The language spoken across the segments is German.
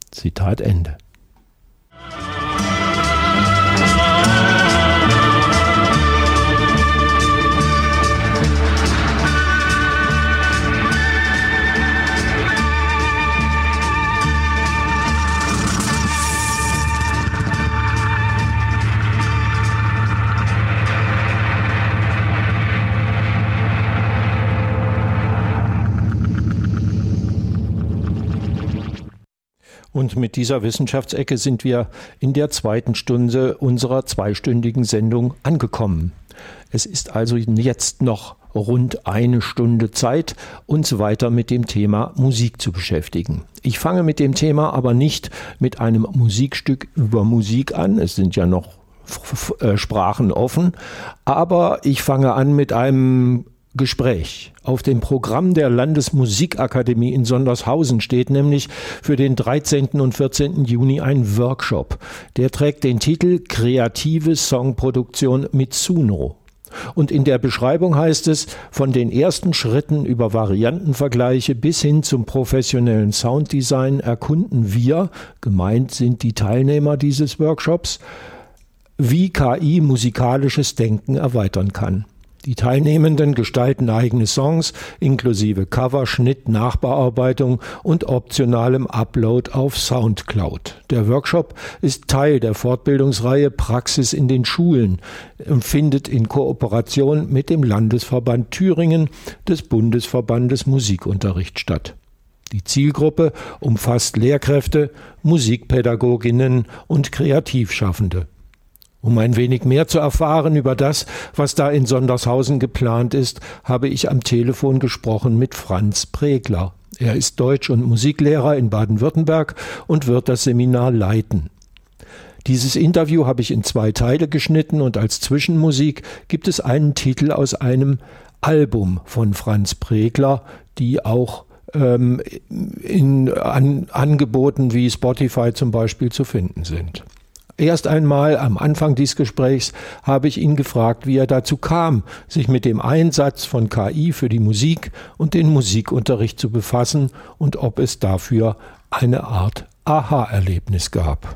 Zitat Ende. Und mit dieser Wissenschaftsecke sind wir in der zweiten Stunde unserer zweistündigen Sendung angekommen. Es ist also jetzt noch rund eine Stunde Zeit, uns weiter mit dem Thema Musik zu beschäftigen. Ich fange mit dem Thema aber nicht mit einem Musikstück über Musik an. Es sind ja noch Sprachen offen. Aber ich fange an mit einem Gespräch. Auf dem Programm der Landesmusikakademie in Sondershausen steht nämlich für den 13. und 14. Juni ein Workshop. Der trägt den Titel Kreative Songproduktion mit Suno. Und in der Beschreibung heißt es, von den ersten Schritten über Variantenvergleiche bis hin zum professionellen Sounddesign erkunden wir, gemeint sind die Teilnehmer dieses Workshops, wie KI musikalisches Denken erweitern kann. Die Teilnehmenden gestalten eigene Songs inklusive Cover, Schnitt, Nachbearbeitung und optionalem Upload auf Soundcloud. Der Workshop ist Teil der Fortbildungsreihe Praxis in den Schulen und findet in Kooperation mit dem Landesverband Thüringen des Bundesverbandes Musikunterricht statt. Die Zielgruppe umfasst Lehrkräfte, Musikpädagoginnen und Kreativschaffende. Um ein wenig mehr zu erfahren über das, was da in Sondershausen geplant ist, habe ich am Telefon gesprochen mit Franz Pregler. Er ist Deutsch- und Musiklehrer in Baden-Württemberg und wird das Seminar leiten. Dieses Interview habe ich in 2 Teile geschnitten und als Zwischenmusik gibt es einen Titel aus einem Album von Franz Pregler, die auch in Angeboten wie Spotify zum Beispiel zu finden sind. Erst einmal am Anfang dieses Gesprächs habe ich ihn gefragt, wie er dazu kam, sich mit dem Einsatz von KI für die Musik und den Musikunterricht zu befassen und ob es dafür eine Art Aha-Erlebnis gab.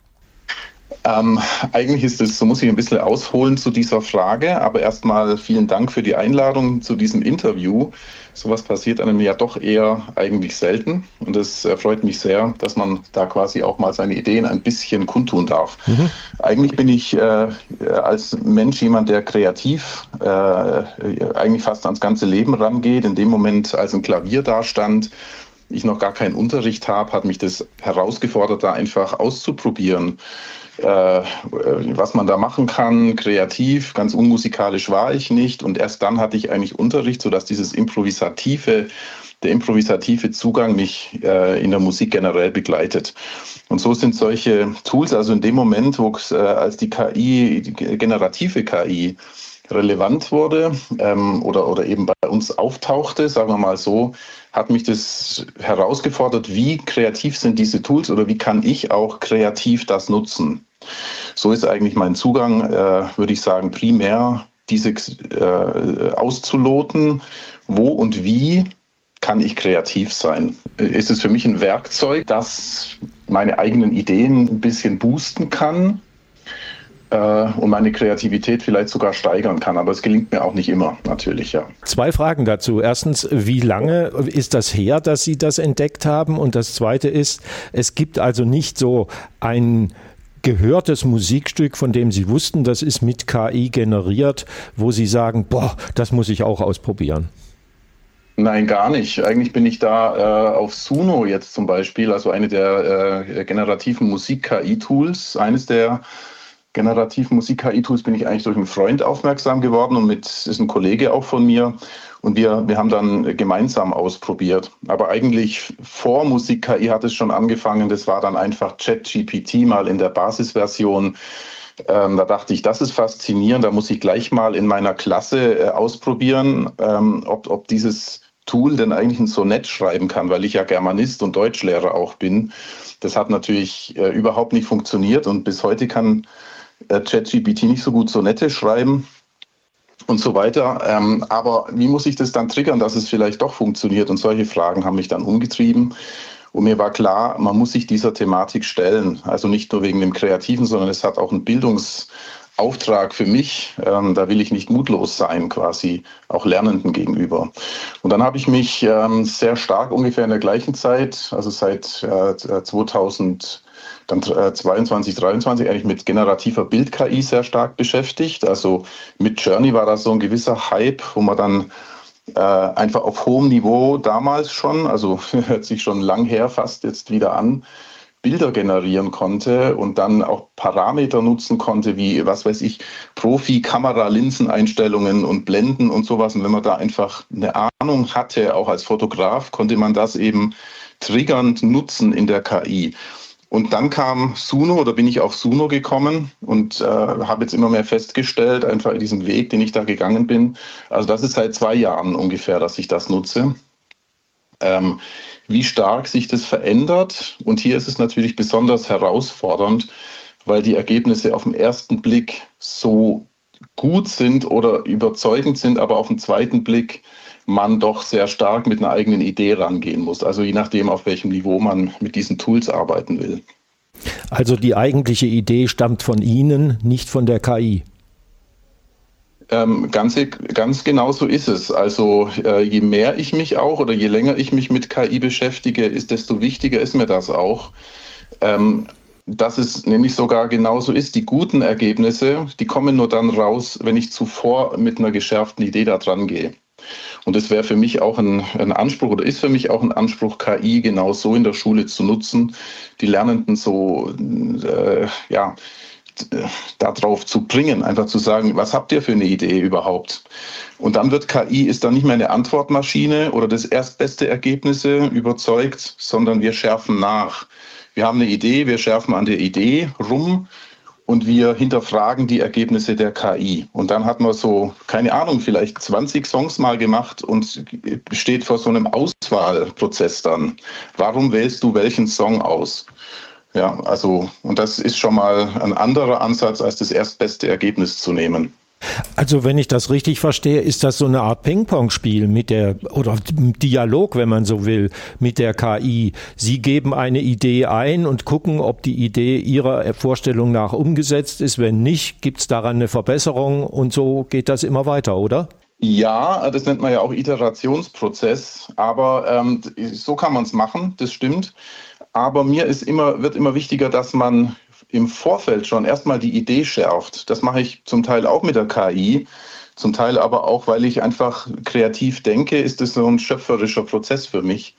Eigentlich ist es, so muss ich ein bisschen ausholen zu dieser Frage, aber erstmal vielen Dank für die Einladung zu diesem Interview. Sowas passiert einem ja doch eher eigentlich selten und es freut mich sehr, dass man da quasi auch mal seine Ideen ein bisschen kundtun darf. Eigentlich bin ich als Mensch jemand, der kreativ eigentlich fast ans ganze Leben rangeht. In dem Moment, als ein Klavier da stand, ich noch gar keinen Unterricht habe, hat mich das herausgefordert, da einfach auszuprobieren, was man da machen kann, kreativ. Ganz unmusikalisch war ich nicht und erst dann hatte ich eigentlich Unterricht, sodass der improvisative Zugang mich in der Musik generell begleitet. Und so sind solche Tools, also in dem Moment, wo als die KI, die generative KI relevant wurde oder eben bei uns auftauchte, sagen wir mal so, hat mich das herausgefordert, wie kreativ sind diese Tools oder wie kann ich auch kreativ das nutzen. So ist eigentlich mein Zugang, würde ich sagen, primär diese auszuloten, wo und wie kann ich kreativ sein. Ist es für mich ein Werkzeug, das meine eigenen Ideen ein bisschen boosten kann und meine Kreativität vielleicht sogar steigern kann. Aber es gelingt mir auch nicht immer, natürlich, ja. 2 Fragen dazu. Erstens, wie lange ist das her, dass Sie das entdeckt haben? Und das Zweite ist, es gibt also nicht so ein gehörtes Musikstück, von dem Sie wussten, das ist mit KI generiert, wo Sie sagen, boah, das muss ich auch ausprobieren. Nein, gar nicht. Eigentlich bin ich da auf Suno jetzt zum Beispiel, also eine der generativen Musik-KI-Tools, eines der generativen Musik-KI-Tools bin ich eigentlich durch einen Freund aufmerksam geworden und ist ein Kollege auch von mir und wir haben dann gemeinsam ausprobiert. Aber eigentlich vor Musik-KI hat es schon angefangen, das war dann einfach ChatGPT mal in der Basisversion. Da dachte ich, das ist faszinierend, da muss ich gleich mal in meiner Klasse ausprobieren, ob dieses Tool denn eigentlich ein Sonett schreiben kann, weil ich ja Germanist und Deutschlehrer auch bin. Das hat natürlich überhaupt nicht funktioniert und bis heute kann ChatGPT nicht so gut Sonette schreiben und so weiter. Aber wie muss ich das dann triggern, dass es vielleicht doch funktioniert? Und solche Fragen haben mich dann umgetrieben. Und mir war klar, man muss sich dieser Thematik stellen. Also nicht nur wegen dem Kreativen, sondern es hat auch einen Bildungsauftrag für mich. Da will ich nicht mutlos sein, quasi auch Lernenden gegenüber. Und dann habe ich mich sehr stark ungefähr in der gleichen Zeit, also seit 2022, 2023 eigentlich mit generativer Bild-KI sehr stark beschäftigt. Also mit Journey war das so ein gewisser Hype, wo man dann einfach auf hohem Niveau damals schon, also hört sich schon lang her fast jetzt wieder an, Bilder generieren konnte und dann auch Parameter nutzen konnte, wie, was weiß ich, Profi-Kamera-Linseneinstellungen und Blenden und sowas. Und wenn man da einfach eine Ahnung hatte, auch als Fotograf, konnte man das eben triggernd nutzen in der KI. Und dann kam Suno, oder bin ich auf Suno gekommen und habe jetzt immer mehr festgestellt, einfach in diesem Weg, den ich da gegangen bin. Also das ist seit 2 Jahren ungefähr, dass ich das nutze. Wie stark sich das verändert. Und hier ist es natürlich besonders herausfordernd, weil die Ergebnisse auf den ersten Blick so gut sind oder überzeugend sind, aber auf den zweiten Blick man doch sehr stark mit einer eigenen Idee rangehen muss. Also je nachdem, auf welchem Niveau man mit diesen Tools arbeiten will. Also die eigentliche Idee stammt von Ihnen, nicht von der KI. Ganz genau so ist es. Also je mehr ich mich auch oder je länger ich mich mit KI beschäftige, desto wichtiger ist mir das auch. Dass es nämlich sogar genauso ist. Die guten Ergebnisse, die kommen nur dann raus, wenn ich zuvor mit einer geschärften Idee da dran gehe. Und es wäre für mich auch ein Anspruch oder ist für mich auch ein Anspruch, KI genau so in der Schule zu nutzen, die Lernenden so darauf zu bringen, einfach zu sagen, was habt ihr für eine Idee überhaupt? Und dann wird KI, ist dann nicht mehr eine Antwortmaschine oder das erstbeste Ergebnisse überzeugt, sondern wir schärfen nach. Wir haben eine Idee, wir schärfen an der Idee rum und wir hinterfragen die Ergebnisse der KI. Und dann hat man so, keine Ahnung, vielleicht 20 Songs mal gemacht und steht vor so einem Auswahlprozess dann. Warum wählst du welchen Song aus? Ja, also, und das ist schon mal ein anderer Ansatz, als das erstbeste Ergebnis zu nehmen. Also wenn ich das richtig verstehe, ist das so eine Art Ping-Pong-Spiel oder Dialog, wenn man so will, mit der KI. Sie geben eine Idee ein und gucken, ob die Idee Ihrer Vorstellung nach umgesetzt ist. Wenn nicht, gibt es daran eine Verbesserung und so geht das immer weiter, oder? Ja, das nennt man ja auch Iterationsprozess, aber so kann man es machen, das stimmt. Aber mir wird immer wichtiger, dass man im Vorfeld schon erstmal die Idee schärft. Das mache ich zum Teil auch mit der KI, zum Teil aber auch, weil ich einfach kreativ denke, ist das so ein schöpferischer Prozess für mich.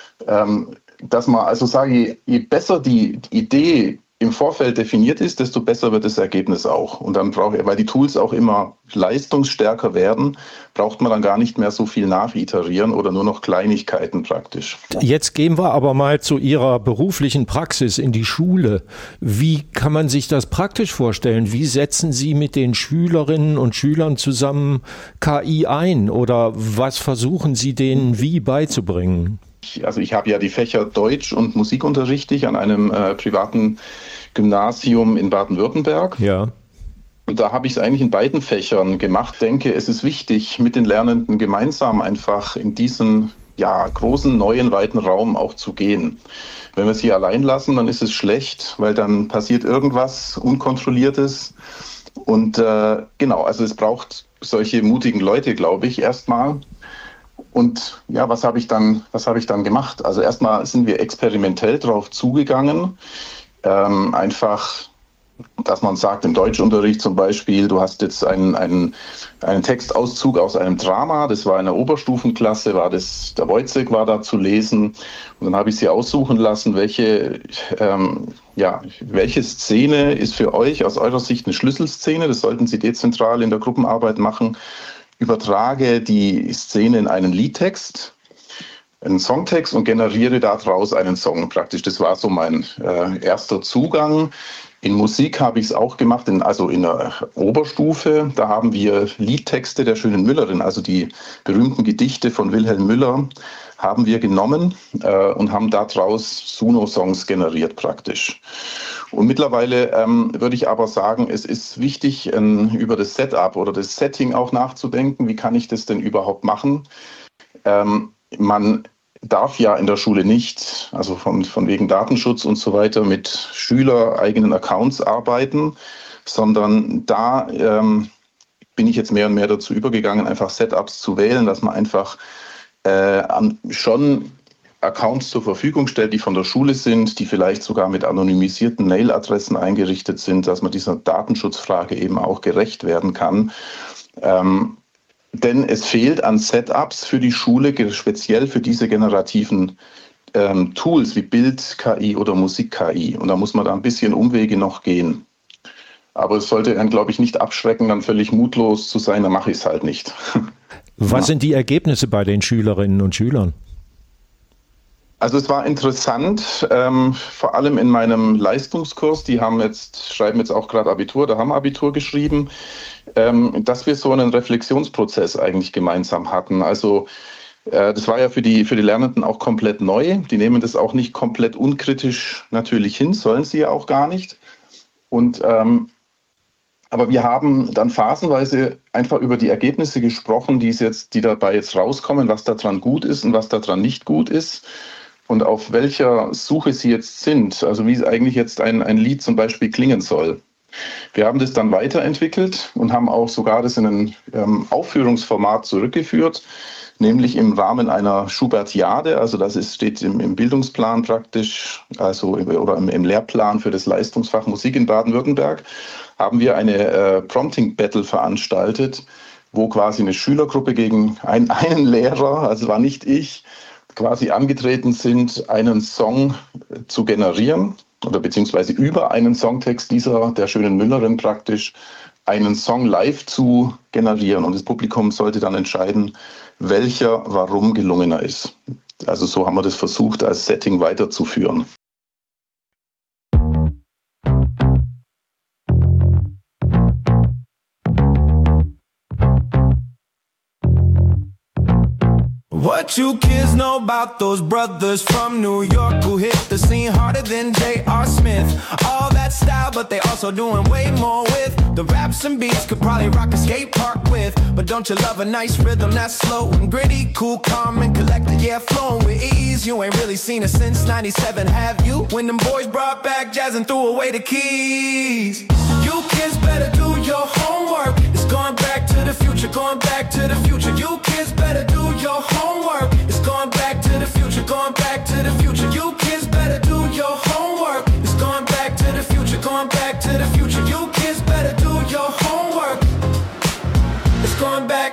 Dass man also sage, je besser die Idee im Vorfeld definiert ist, desto besser wird das Ergebnis auch. Und dann weil die Tools auch immer leistungsstärker werden, braucht man dann gar nicht mehr so viel nachiterieren oder nur noch Kleinigkeiten praktisch. Jetzt gehen wir aber mal zu Ihrer beruflichen Praxis in die Schule. Wie kann man sich das praktisch vorstellen? Wie setzen Sie mit den Schülerinnen und Schülern zusammen KI ein? Oder was versuchen Sie denen wie beizubringen? Also ich habe ja die Fächer Deutsch und Musik unterrichte ich an einem privaten Gymnasium in Baden-Württemberg. Ja. Und da habe ich es eigentlich in beiden Fächern gemacht. Ich denke, es ist wichtig, mit den Lernenden gemeinsam einfach in diesen großen, neuen, weiten Raum auch zu gehen. Wenn wir sie allein lassen, dann ist es schlecht, weil dann passiert irgendwas Unkontrolliertes. Und also es braucht solche mutigen Leute, glaube ich, erstmal. Und ja, was habe ich dann gemacht? Also erstmal sind wir experimentell drauf zugegangen. Einfach, dass man sagt, im Deutschunterricht zum Beispiel, du hast jetzt einen Textauszug aus einem Drama, das war in der Oberstufenklasse, der Wojciech war da zu lesen. Und dann habe ich sie aussuchen lassen, welche Szene ist für euch aus eurer Sicht eine Schlüsselszene. Das sollten Sie dezentral in der Gruppenarbeit machen. Übertrage die Szene in einen Liedtext, einen Songtext und generiere daraus einen Song praktisch. Das war so mein erster Zugang. In Musik habe ich es auch gemacht, in der Oberstufe. Da haben wir Liedtexte der schönen Müllerin, also die berühmten Gedichte von Wilhelm Müller, haben wir genommen und haben daraus Suno-Songs generiert praktisch. Und mittlerweile würde ich aber sagen, es ist wichtig, über das Setup oder das Setting auch nachzudenken. Wie kann ich das denn überhaupt machen? Man darf ja in der Schule nicht, also von wegen Datenschutz und so weiter, mit schülereigenen Accounts arbeiten, sondern da bin ich jetzt mehr und mehr dazu übergegangen, einfach Setups zu wählen, dass man einfach schon Accounts zur Verfügung stellt, die von der Schule sind, die vielleicht sogar mit anonymisierten Mailadressen eingerichtet sind, dass man dieser Datenschutzfrage eben auch gerecht werden kann. Denn es fehlt an Setups für die Schule, speziell für diese generativen Tools wie Bild-KI oder Musik-KI. Und da muss man da ein bisschen Umwege noch gehen. Aber es sollte einen, glaube ich, nicht abschrecken, dann völlig mutlos zu sein, dann mache ich es halt nicht. Was sind die Ergebnisse bei den Schülerinnen und Schülern? Also es war interessant, vor allem in meinem Leistungskurs, die schreiben jetzt auch gerade Abitur, da haben Abitur geschrieben, dass wir so einen Reflexionsprozess eigentlich gemeinsam hatten. Also das war ja für die Lernenden auch komplett neu. Die nehmen das auch nicht komplett unkritisch natürlich hin, sollen sie ja auch gar nicht. Aber wir haben dann phasenweise einfach über die Ergebnisse gesprochen, die dabei jetzt rauskommen, was daran gut ist und was daran nicht gut ist. Und auf welcher Suche sie jetzt sind, also wie eigentlich jetzt ein Lied zum Beispiel klingen soll. Wir haben das dann weiterentwickelt und haben auch sogar das in ein Aufführungsformat zurückgeführt, nämlich im Rahmen einer Schubertiade, also steht im Bildungsplan praktisch, oder im Lehrplan für das Leistungsfach Musik in Baden-Württemberg, haben wir eine Prompting-Battle veranstaltet, wo quasi eine Schülergruppe gegen einen Lehrer, also war nicht ich, quasi angetreten sind, einen Song zu generieren oder beziehungsweise über einen Songtext der schönen Müllerin praktisch einen Song live zu generieren. Und das Publikum sollte dann entscheiden, welcher warum gelungener ist. Also so haben wir das versucht, als Setting weiterzuführen. What you kids know about those brothers from New York who hit the scene harder than J.R. Smith? All that style, but they also doing way more with the raps and beats. Could probably rock a skate park with. But don't you love a nice rhythm that's slow and gritty, cool, calm and collected, yeah, flowing with ease. You ain't really seen it since 97, have you? When them boys brought back jazz and threw away the keys. You kids better do your homework. It's going back to the future, going back to the future. You kids better do your homework. It's going back to the future, going back to the future. You kids better do your homework. It's going back to the future, going back to the future. You kids better do your homework. It's going back.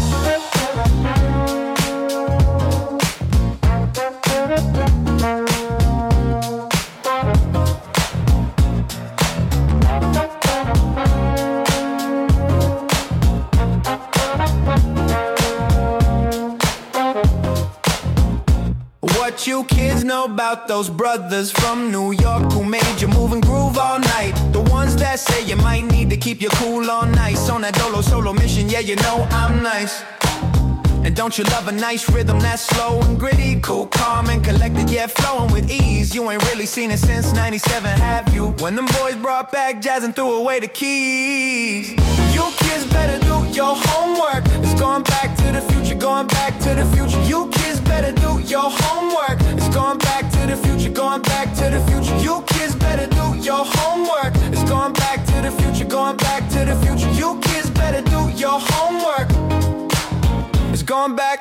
What you kids know about those brothers from New York who made you move and groove all night? The ones that say you might need to keep your cool all nice. On that dolo solo mission, yeah, you know I'm nice. And don't you love a nice rhythm that's slow and gritty, cool, calm and collected, yeah, flowing with ease. You ain't really seen it since 97, have you? When them boys brought back jazz and threw away the keys. You kids better do your homework. It's going back to the future, going back to the future. You kids better do your homework. It's going back to the future, going back to the future. You kids better do your homework. It's going back to the future, going back to the future. You kids better do your homework. It's going back.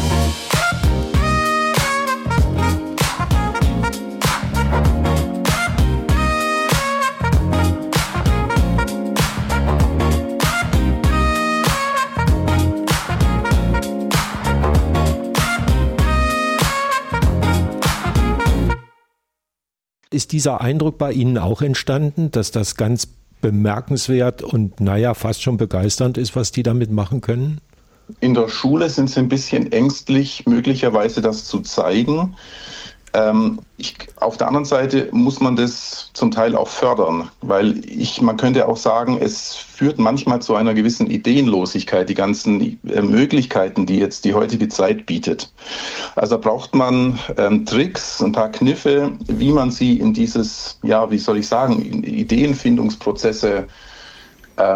Ist dieser Eindruck bei Ihnen auch entstanden, dass das ganz bemerkenswert und naja, fast schon begeisternd ist, was die damit machen können? In der Schule sind sie ein bisschen ängstlich, möglicherweise das zu zeigen. Auf der anderen Seite muss man das zum Teil auch fördern, weil man könnte auch sagen, es führt manchmal zu einer gewissen Ideenlosigkeit, die ganzen Möglichkeiten, die jetzt die heutige Zeit bietet. Also braucht man Tricks, ein paar Kniffe, wie man sie in dieses, ja, wie soll ich sagen, Ideenfindungsprozesse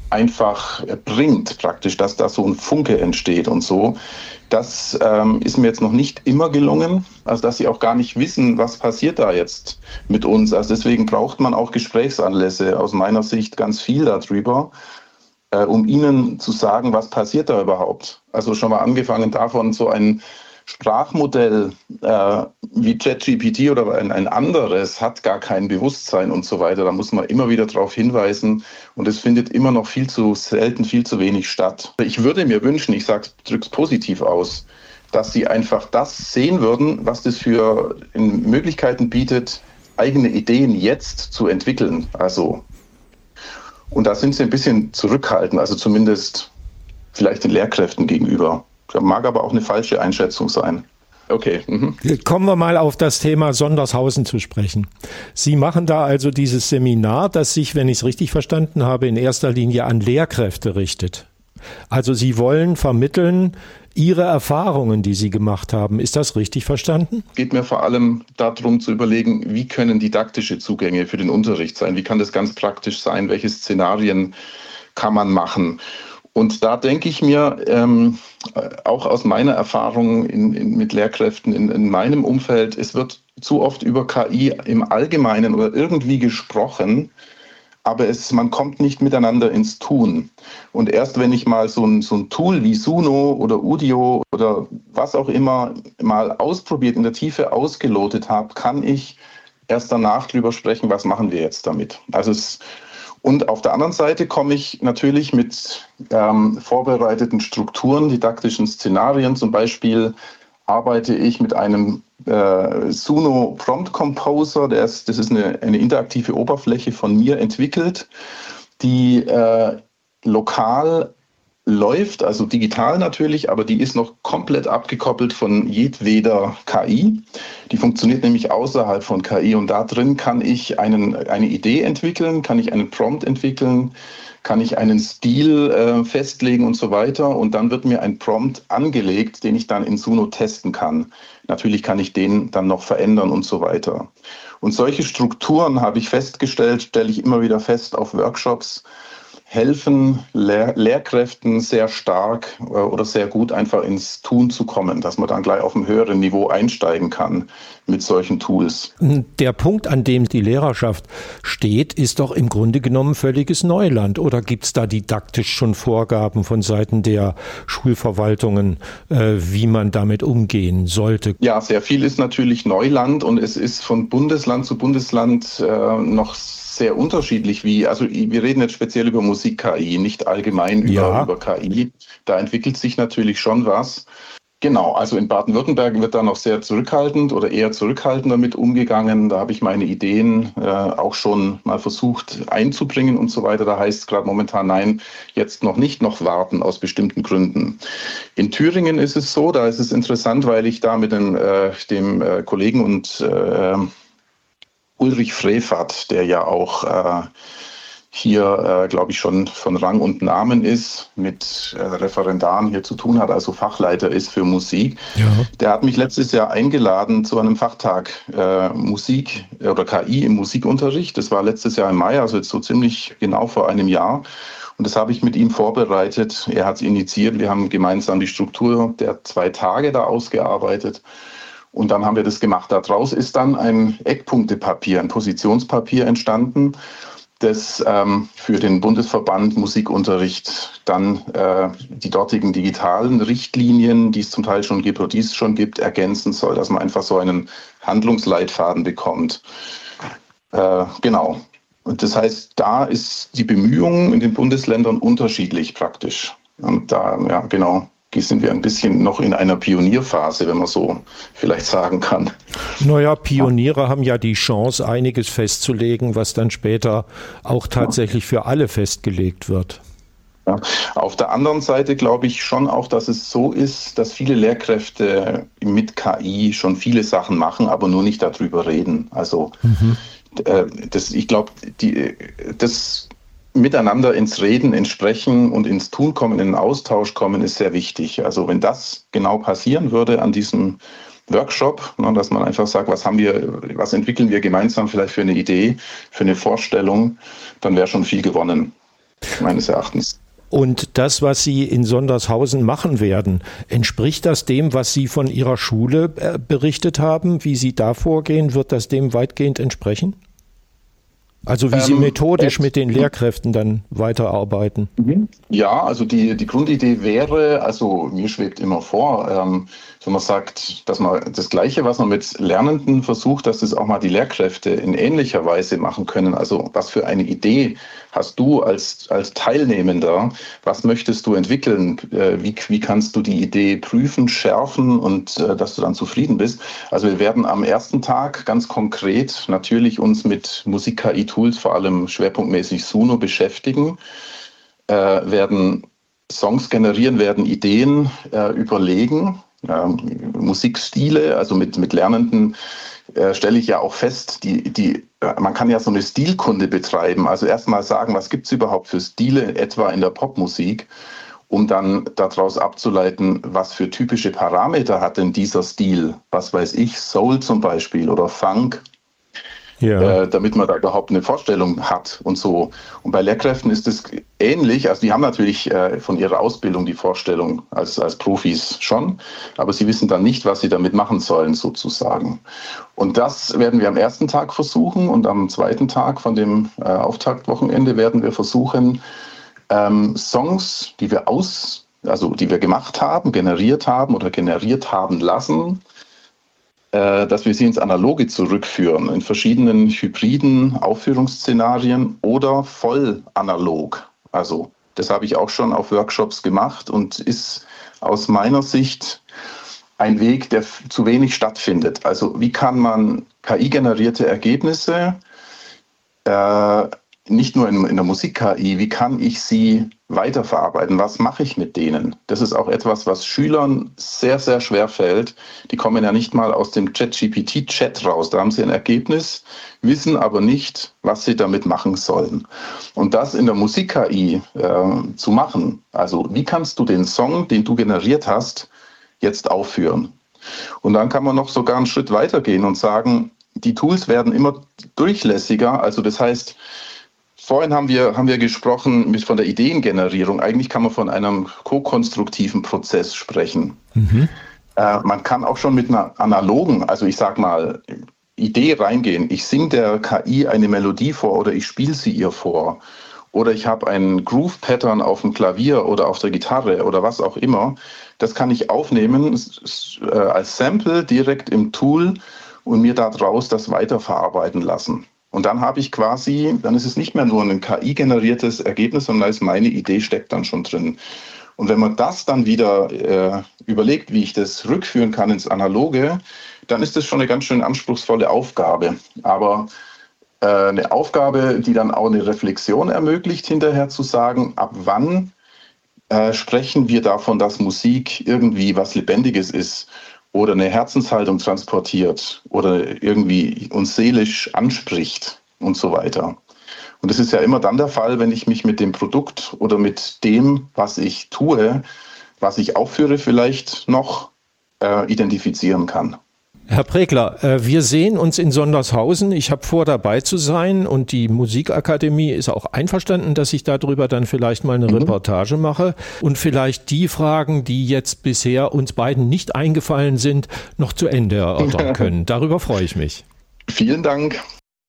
einfach bringt, praktisch, dass da so ein Funke entsteht und so. Das ist mir jetzt noch nicht immer gelungen, also dass sie auch gar nicht wissen, was passiert da jetzt mit uns. Also deswegen braucht man auch Gesprächsanlässe, aus meiner Sicht ganz viel darüber, um ihnen zu sagen, was passiert da überhaupt. Also schon mal angefangen davon, so ein Sprachmodell wie ChatGPT oder ein anderes hat gar kein Bewusstsein und so weiter. Da muss man immer wieder darauf hinweisen und es findet immer noch viel zu selten, viel zu wenig statt. Ich würde mir wünschen, ich drücke es positiv aus, dass sie einfach das sehen würden, was das für Möglichkeiten bietet, eigene Ideen jetzt zu entwickeln. Also, und da sind sie ein bisschen zurückhaltend, also zumindest vielleicht den Lehrkräften gegenüber. Mag aber auch eine falsche Einschätzung sein. Okay. Kommen wir mal auf das Thema Sondershausen zu sprechen. Sie machen da also dieses Seminar, das sich, wenn ich es richtig verstanden habe, in erster Linie an Lehrkräfte richtet. Also Sie wollen vermitteln Ihre Erfahrungen, die Sie gemacht haben. Ist das richtig verstanden? Es geht mir vor allem darum zu überlegen, wie können didaktische Zugänge für den Unterricht sein? Wie kann das ganz praktisch sein? Welche Szenarien kann man machen? Und da denke ich mir, auch aus meiner Erfahrung mit Lehrkräften in meinem Umfeld, es wird zu oft über KI im Allgemeinen oder irgendwie gesprochen, aber man kommt nicht miteinander ins Tun. Und erst wenn ich mal so ein Tool wie Suno oder Udio oder was auch immer mal ausprobiert, in der Tiefe ausgelotet habe, kann ich erst danach drüber sprechen, was machen wir jetzt damit. Und auf der anderen Seite komme ich natürlich mit vorbereiteten Strukturen, didaktischen Szenarien. Zum Beispiel arbeite ich mit einem Suno Prompt Composer. Das ist eine interaktive Oberfläche von mir entwickelt, die lokal läuft, also digital natürlich, aber die ist noch komplett abgekoppelt von jedweder KI. Die funktioniert nämlich außerhalb von KI und da drin kann ich eine Idee entwickeln, kann ich einen Prompt entwickeln, kann ich einen Stil festlegen und so weiter und dann wird mir ein Prompt angelegt, den ich dann in Suno testen kann. Natürlich kann ich den dann noch verändern und so weiter. Und solche Strukturen habe ich festgestellt, stelle ich immer wieder fest auf Workshops, helfen Lehrkräften sehr stark oder sehr gut einfach ins Tun zu kommen, dass man dann gleich auf einem höheren Niveau einsteigen kann mit solchen Tools. Der Punkt, an dem die Lehrerschaft steht, ist doch im Grunde genommen völliges Neuland. Oder gibt es da didaktisch schon Vorgaben von Seiten der Schulverwaltungen, wie man damit umgehen sollte? Ja, sehr viel ist natürlich Neuland und es ist von Bundesland zu Bundesland noch sehr unterschiedlich, also wir reden jetzt speziell über Musik-KI, nicht allgemein über KI. Da entwickelt sich natürlich schon was. Genau, also in Baden-Württemberg wird da noch sehr zurückhaltend oder eher zurückhaltend damit umgegangen. Da habe ich meine Ideen auch schon mal versucht einzubringen und so weiter. Da heißt es gerade momentan, nein, jetzt noch nicht, noch warten aus bestimmten Gründen. In Thüringen ist es so, da ist es interessant, weil ich da mit dem Kollegen und Ulrich Frevert, der ja auch hier, glaube ich, schon von Rang und Namen ist, mit Referendaren hier zu tun hat, also Fachleiter ist für Musik. Ja. Der hat mich letztes Jahr eingeladen zu einem Fachtag Musik oder KI im Musikunterricht. Das war letztes Jahr im Mai, also jetzt so ziemlich genau vor einem Jahr. Und das habe ich mit ihm vorbereitet. Er hat es initiiert. Wir haben gemeinsam die Struktur der 2 Tage da ausgearbeitet. Und dann haben wir das gemacht. Daraus ist dann ein Eckpunktepapier, ein Positionspapier entstanden, das für den Bundesverband Musikunterricht dann die dortigen digitalen Richtlinien, die es zum Teil schon gibt oder die es schon gibt, ergänzen soll, dass man einfach so einen Handlungsleitfaden bekommt. Genau. Und das heißt, da ist die Bemühung in den Bundesländern unterschiedlich praktisch. Und da, ja, genau. Sind wir ein bisschen noch in einer Pionierphase, wenn man so vielleicht sagen kann. Naja, Pioniere haben ja die Chance, einiges festzulegen, was dann später auch tatsächlich für alle festgelegt wird. Ja. Auf der anderen Seite glaube ich schon auch, dass es so ist, dass viele Lehrkräfte mit KI schon viele Sachen machen, aber nur nicht darüber reden. Also ich glaube, das Miteinander ins Reden, ins Sprechen und ins Tun kommen, in den Austausch kommen, ist sehr wichtig. Also wenn das genau passieren würde an diesem Workshop, dass man einfach sagt, was entwickeln wir gemeinsam vielleicht für eine Idee, für eine Vorstellung, dann wäre schon viel gewonnen. meines Erachtens. Und das, was Sie in Sondershausen machen werden, entspricht das dem, was Sie von Ihrer Schule berichtet haben, wie Sie da vorgehen? Wird das dem weitgehend entsprechen? Also wie Sie methodisch mit den Lehrkräften dann weiterarbeiten? Ja, also die Grundidee wäre, also mir schwebt immer vor, wenn man sagt, dass man das Gleiche, was man mit Lernenden versucht, dass das auch mal die Lehrkräfte in ähnlicher Weise machen können. Also was für eine Idee hast du als Teilnehmender? Was möchtest du entwickeln? Wie kannst du die Idee prüfen, schärfen und dass du dann zufrieden bist? Also wir werden am ersten Tag ganz konkret natürlich uns mit Musik-KI-Tools, vor allem schwerpunktmäßig Suno, beschäftigen, werden Songs generieren, werden Ideen überlegen, Musikstile, also mit Lernenden stelle ich ja auch fest, man kann ja so eine Stilkunde betreiben, also erstmal sagen, was gibt es überhaupt für Stile, etwa in der Popmusik, um dann daraus abzuleiten, was für typische Parameter hat denn dieser Stil, was weiß ich, Soul zum Beispiel oder Funk, damit man da überhaupt eine Vorstellung hat und so. Und bei Lehrkräften ist es ähnlich. Also die haben natürlich von ihrer Ausbildung die Vorstellung als Profis schon, aber sie wissen dann nicht, was sie damit machen sollen sozusagen. Und das werden wir am ersten Tag versuchen und am zweiten Tag von dem Auftaktwochenende werden wir versuchen, Songs, die wir gemacht haben, generiert haben oder generiert haben lassen, dass wir sie ins Analoge zurückführen, in verschiedenen hybriden Aufführungsszenarien oder voll analog. Also das habe ich auch schon auf Workshops gemacht und ist aus meiner Sicht ein Weg, der zu wenig stattfindet. Also wie kann man KI-generierte Ergebnisse, nicht nur in der Musik-KI, wie kann ich sie weiterverarbeiten? Was mache ich mit denen? Das ist auch etwas, was Schülern sehr, sehr schwer fällt. Die kommen ja nicht mal aus dem ChatGPT-Chat raus. Da haben sie ein Ergebnis, wissen aber nicht, was sie damit machen sollen. Und das in der Musik-KI zu machen, also wie kannst du den Song, den du generiert hast, jetzt aufführen? Und dann kann man noch sogar einen Schritt weitergehen und sagen, die Tools werden immer durchlässiger. Also das heißt, vorhin haben wir gesprochen von der Ideengenerierung. Eigentlich kann man von einem ko-konstruktiven Prozess sprechen. Man kann auch schon mit einer analogen, also ich sag mal, Idee reingehen. Ich singe der KI eine Melodie vor oder ich spiele sie ihr vor. Oder ich habe ein Groove-Pattern auf dem Klavier oder auf der Gitarre oder was auch immer. Das kann ich aufnehmen als Sample direkt im Tool und mir daraus das weiterverarbeiten lassen. Und dann dann ist es nicht mehr nur ein KI-generiertes Ergebnis, sondern meine Idee steckt dann schon drin. Und wenn man das dann wieder überlegt, wie ich das rückführen kann ins Analoge, dann ist das schon eine ganz schön anspruchsvolle Aufgabe. Aber eine Aufgabe, die dann auch eine Reflexion ermöglicht, hinterher zu sagen, ab wann sprechen wir davon, dass Musik irgendwie was Lebendiges ist oder eine Herzenshaltung transportiert oder irgendwie uns seelisch anspricht und so weiter. Und das ist ja immer dann der Fall, wenn ich mich mit dem Produkt oder mit dem, was ich tue, was ich aufführe, vielleicht noch identifizieren kann. Herr Pregler, wir sehen uns in Sondershausen. Ich habe vor, dabei zu sein und die Musikakademie ist auch einverstanden, dass ich darüber dann vielleicht mal eine Reportage mache und vielleicht die Fragen, die jetzt bisher uns beiden nicht eingefallen sind, noch zu Ende erörtern können. Darüber freue ich mich. Vielen Dank.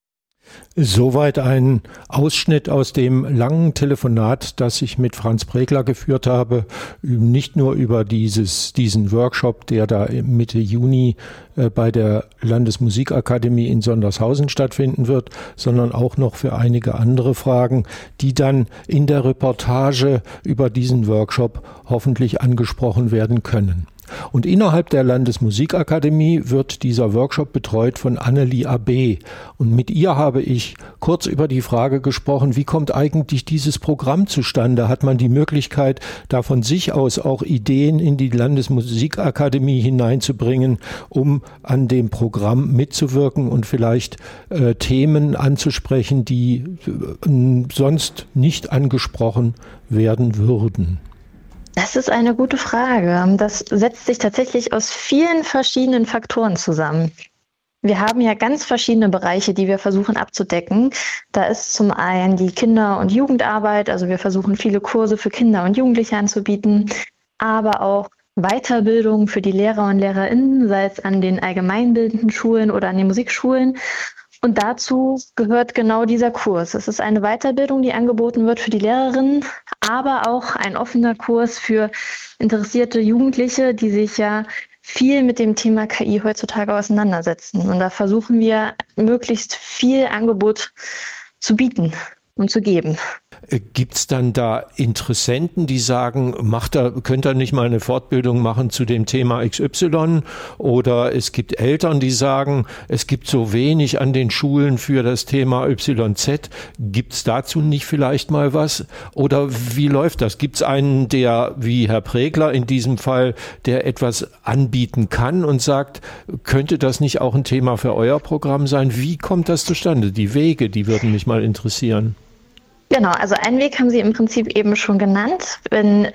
Soweit ein Ausschnitt aus dem langen Telefonat, das ich mit Franz Pregler geführt habe, nicht nur über diesen Workshop, der da Mitte Juni bei der Landesmusikakademie in Sondershausen stattfinden wird, sondern auch noch für einige andere Fragen, die dann in der Reportage über diesen Workshop hoffentlich angesprochen werden können. Und innerhalb der Landesmusikakademie wird dieser Workshop betreut von Annelie Abbé. Und mit ihr habe ich kurz über die Frage gesprochen, wie kommt eigentlich dieses Programm zustande? Hat man die Möglichkeit, da von sich aus auch Ideen in die Landesmusikakademie hineinzubringen, um an dem Programm mitzuwirken und vielleicht Themen anzusprechen, die sonst nicht angesprochen werden würden? Das ist eine gute Frage. Das setzt sich tatsächlich aus vielen verschiedenen Faktoren zusammen. Wir haben ja ganz verschiedene Bereiche, die wir versuchen abzudecken. Da ist zum einen die Kinder- und Jugendarbeit, also wir versuchen viele Kurse für Kinder und Jugendliche anzubieten, aber auch Weiterbildung für die Lehrer und LehrerInnen, sei es an den allgemeinbildenden Schulen oder an den Musikschulen. Und dazu gehört genau dieser Kurs. Es ist eine Weiterbildung, die angeboten wird für die Lehrerinnen, aber auch ein offener Kurs für interessierte Jugendliche, die sich ja viel mit dem Thema KI heutzutage auseinandersetzen. Und da versuchen wir, möglichst viel Angebot zu bieten und zu geben. Gibt es dann da Interessenten, die sagen, könnt ihr nicht mal eine Fortbildung machen zu dem Thema XY? Oder es gibt Eltern, die sagen, es gibt so wenig an den Schulen für das Thema YZ. Gibt es dazu nicht vielleicht mal was? Oder wie läuft das? Gibt es einen, der, wie Herr Pregler in diesem Fall, der etwas anbieten kann und sagt, könnte das nicht auch ein Thema für euer Programm sein? Wie kommt das zustande? Die Wege, die würden mich mal interessieren. Genau, also einen Weg haben Sie im Prinzip eben schon genannt. Wenn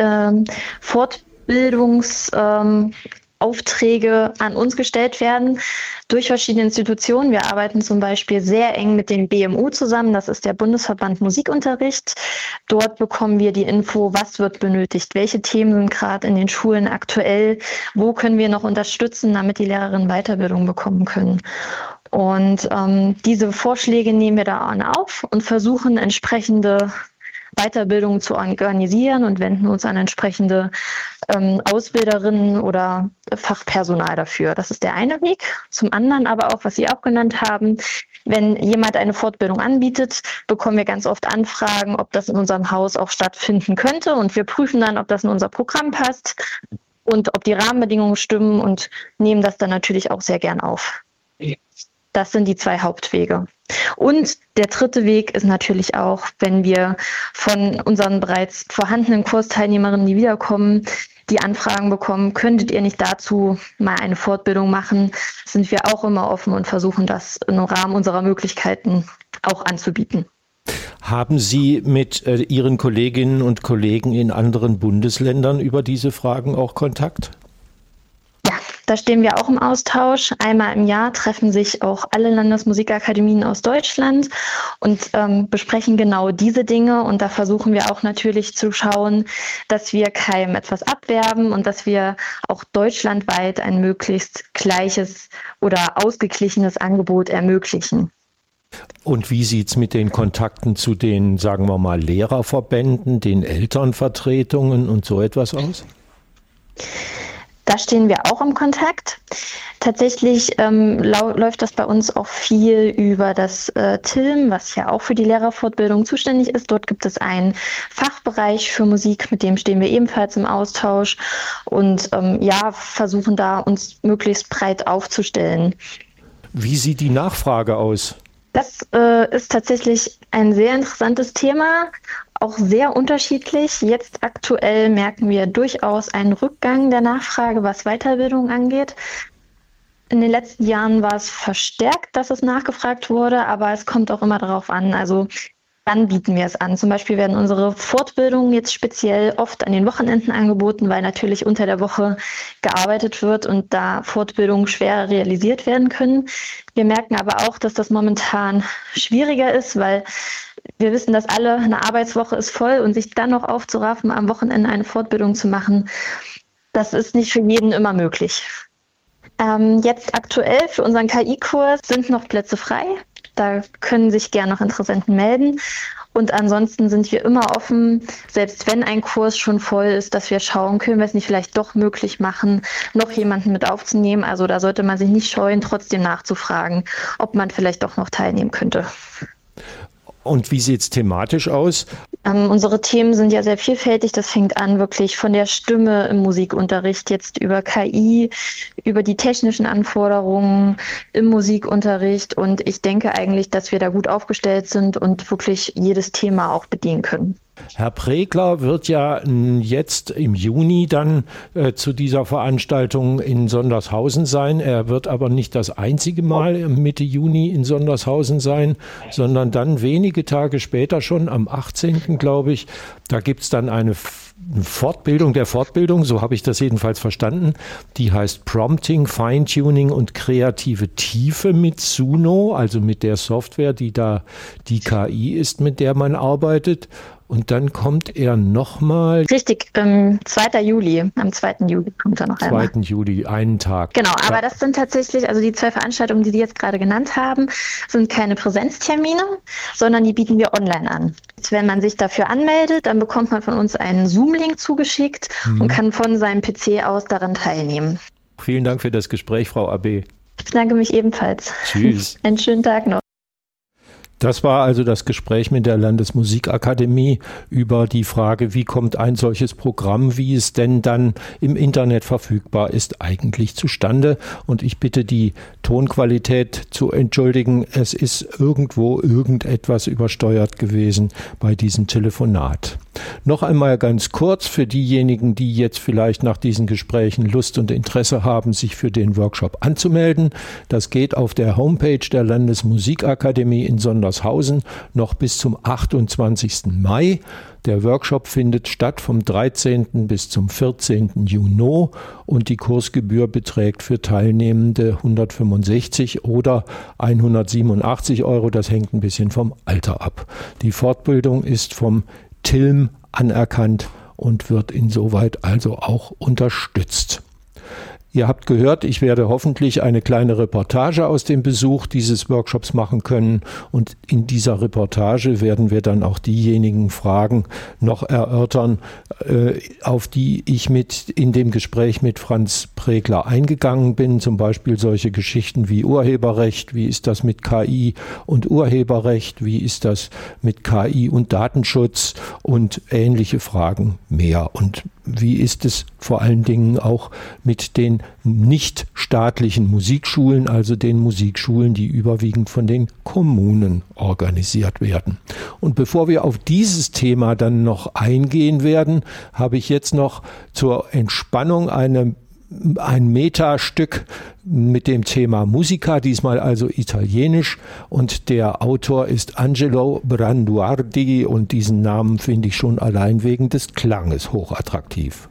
Fortbildungsaufträge an uns gestellt werden durch verschiedene Institutionen. Wir arbeiten zum Beispiel sehr eng mit dem BMU zusammen. Das ist der Bundesverband Musikunterricht. Dort bekommen wir die Info, was wird benötigt, welche Themen sind gerade in den Schulen aktuell, wo können wir noch unterstützen, damit die Lehrerinnen Weiterbildung bekommen können. Und diese Vorschläge nehmen wir da auf und versuchen entsprechende Weiterbildungen zu organisieren und wenden uns an entsprechende Ausbilderinnen oder Fachpersonal dafür. Das ist der eine Weg. Zum anderen aber auch, was Sie auch genannt haben, wenn jemand eine Fortbildung anbietet, bekommen wir ganz oft Anfragen, ob das in unserem Haus auch stattfinden könnte. Und wir prüfen dann, ob das in unser Programm passt und ob die Rahmenbedingungen stimmen und nehmen das dann natürlich auch sehr gern auf. Das sind die zwei Hauptwege. Und der dritte Weg ist natürlich auch, wenn wir von unseren bereits vorhandenen Kursteilnehmerinnen, die wiederkommen, die Anfragen bekommen, könntet ihr nicht dazu mal eine Fortbildung machen, sind wir auch immer offen und versuchen das im Rahmen unserer Möglichkeiten auch anzubieten. Haben Sie mit Ihren Kolleginnen und Kollegen in anderen Bundesländern über diese Fragen auch Kontakt? Da stehen wir auch im Austausch. Einmal im Jahr treffen sich auch alle Landesmusikakademien aus Deutschland und besprechen genau diese Dinge. Und da versuchen wir auch natürlich zu schauen, dass wir keinem etwas abwerben und dass wir auch deutschlandweit ein möglichst gleiches oder ausgeglichenes Angebot ermöglichen. Und wie sieht es mit den Kontakten zu den, sagen wir mal, Lehrerverbänden, den Elternvertretungen und so etwas aus? Da stehen wir auch im Kontakt. Tatsächlich läuft das bei uns auch viel über das TILM, was ja auch für die Lehrerfortbildung zuständig ist. Dort gibt es einen Fachbereich für Musik, mit dem stehen wir ebenfalls im Austausch und versuchen da uns möglichst breit aufzustellen. Wie sieht die Nachfrage aus? Das ist tatsächlich ein sehr interessantes Thema, auch sehr unterschiedlich. Jetzt aktuell merken wir durchaus einen Rückgang der Nachfrage, was Weiterbildung angeht. In den letzten Jahren war es verstärkt, dass es nachgefragt wurde, aber es kommt auch immer darauf an. Also dann bieten wir es an. Zum Beispiel werden unsere Fortbildungen jetzt speziell oft an den Wochenenden angeboten, weil natürlich unter der Woche gearbeitet wird und da Fortbildungen schwer realisiert werden können. Wir merken aber auch, dass das momentan schwieriger ist, weil wir wissen, dass eine Arbeitswoche ist voll und sich dann noch aufzuraffen, am Wochenende eine Fortbildung zu machen, das ist nicht für jeden immer möglich. Jetzt aktuell für unseren KI-Kurs sind noch Plätze frei. Da können sich gerne noch Interessenten melden. Und ansonsten sind wir immer offen, selbst wenn ein Kurs schon voll ist, dass wir schauen, können wir es nicht vielleicht doch möglich machen, noch jemanden mit aufzunehmen. Also da sollte man sich nicht scheuen, trotzdem nachzufragen, ob man vielleicht doch noch teilnehmen könnte. Und wie sieht es thematisch aus? Unsere Themen sind ja sehr vielfältig. Das fängt an wirklich von der Stimme im Musikunterricht, jetzt über KI, über die technischen Anforderungen im Musikunterricht. Und ich denke eigentlich, dass wir da gut aufgestellt sind und wirklich jedes Thema auch bedienen können. Herr Pregler wird ja jetzt im Juni dann zu dieser Veranstaltung in Sondershausen sein. Er wird aber nicht das einzige Mal Mitte Juni in Sondershausen sein, sondern dann wenige Tage später schon, am 18. glaube ich, da gibt es dann eine Fortbildung der Fortbildung, so habe ich das jedenfalls verstanden. Die heißt Prompting, Feintuning und kreative Tiefe mit Suno, also mit der Software, die da die KI ist, mit der man arbeitet. Und dann kommt er nochmal. Richtig, 2. Juli. Am 2. Juli kommt er noch einmal. 2. Juli, einen Tag. Genau, aber das sind tatsächlich, also die 2 Veranstaltungen, die Sie jetzt gerade genannt haben, sind keine Präsenztermine, sondern die bieten wir online an. Wenn man sich dafür anmeldet, dann bekommt man von uns einen Zoom-Link zugeschickt und kann von seinem PC aus daran teilnehmen. Vielen Dank für das Gespräch, Frau Abbé. Ich bedanke mich ebenfalls. Tschüss. Einen schönen Tag noch. Das war also das Gespräch mit der Landesmusikakademie über die Frage, wie kommt ein solches Programm, wie es denn dann im Internet verfügbar ist, eigentlich zustande. Und ich bitte die Tonqualität zu entschuldigen. Es ist irgendwo irgendetwas übersteuert gewesen bei diesem Telefonat. Noch einmal ganz kurz für diejenigen, die jetzt vielleicht nach diesen Gesprächen Lust und Interesse haben, sich für den Workshop anzumelden. Das geht auf der Homepage der Landesmusikakademie in Sondershausen noch bis zum 28. Mai. Der Workshop findet statt vom 13. bis zum 14. Juni und die Kursgebühr beträgt für Teilnehmende 165 oder 187 €. Das hängt ein bisschen vom Alter ab. Die Fortbildung ist vom TILM anerkannt und wird insoweit also auch unterstützt. Ihr habt gehört, ich werde hoffentlich eine kleine Reportage aus dem Besuch dieses Workshops machen können und in dieser Reportage werden wir dann auch diejenigen Fragen noch erörtern, auf die ich in dem Gespräch mit Franz Pregler eingegangen bin, zum Beispiel solche Geschichten wie Urheberrecht, wie ist das mit KI und Urheberrecht, wie ist das mit KI und Datenschutz und ähnliche Fragen mehr. Und wie ist es vor allen Dingen auch mit den nichtstaatlichen Musikschulen, also den Musikschulen, die überwiegend von den Kommunen organisiert werden. Und bevor wir auf dieses Thema dann noch eingehen werden, habe ich jetzt noch zur Entspannung ein Metastück mit dem Thema Musica, diesmal also italienisch, und der Autor ist Angelo Branduardi und diesen Namen finde ich schon allein wegen des Klanges hochattraktiv.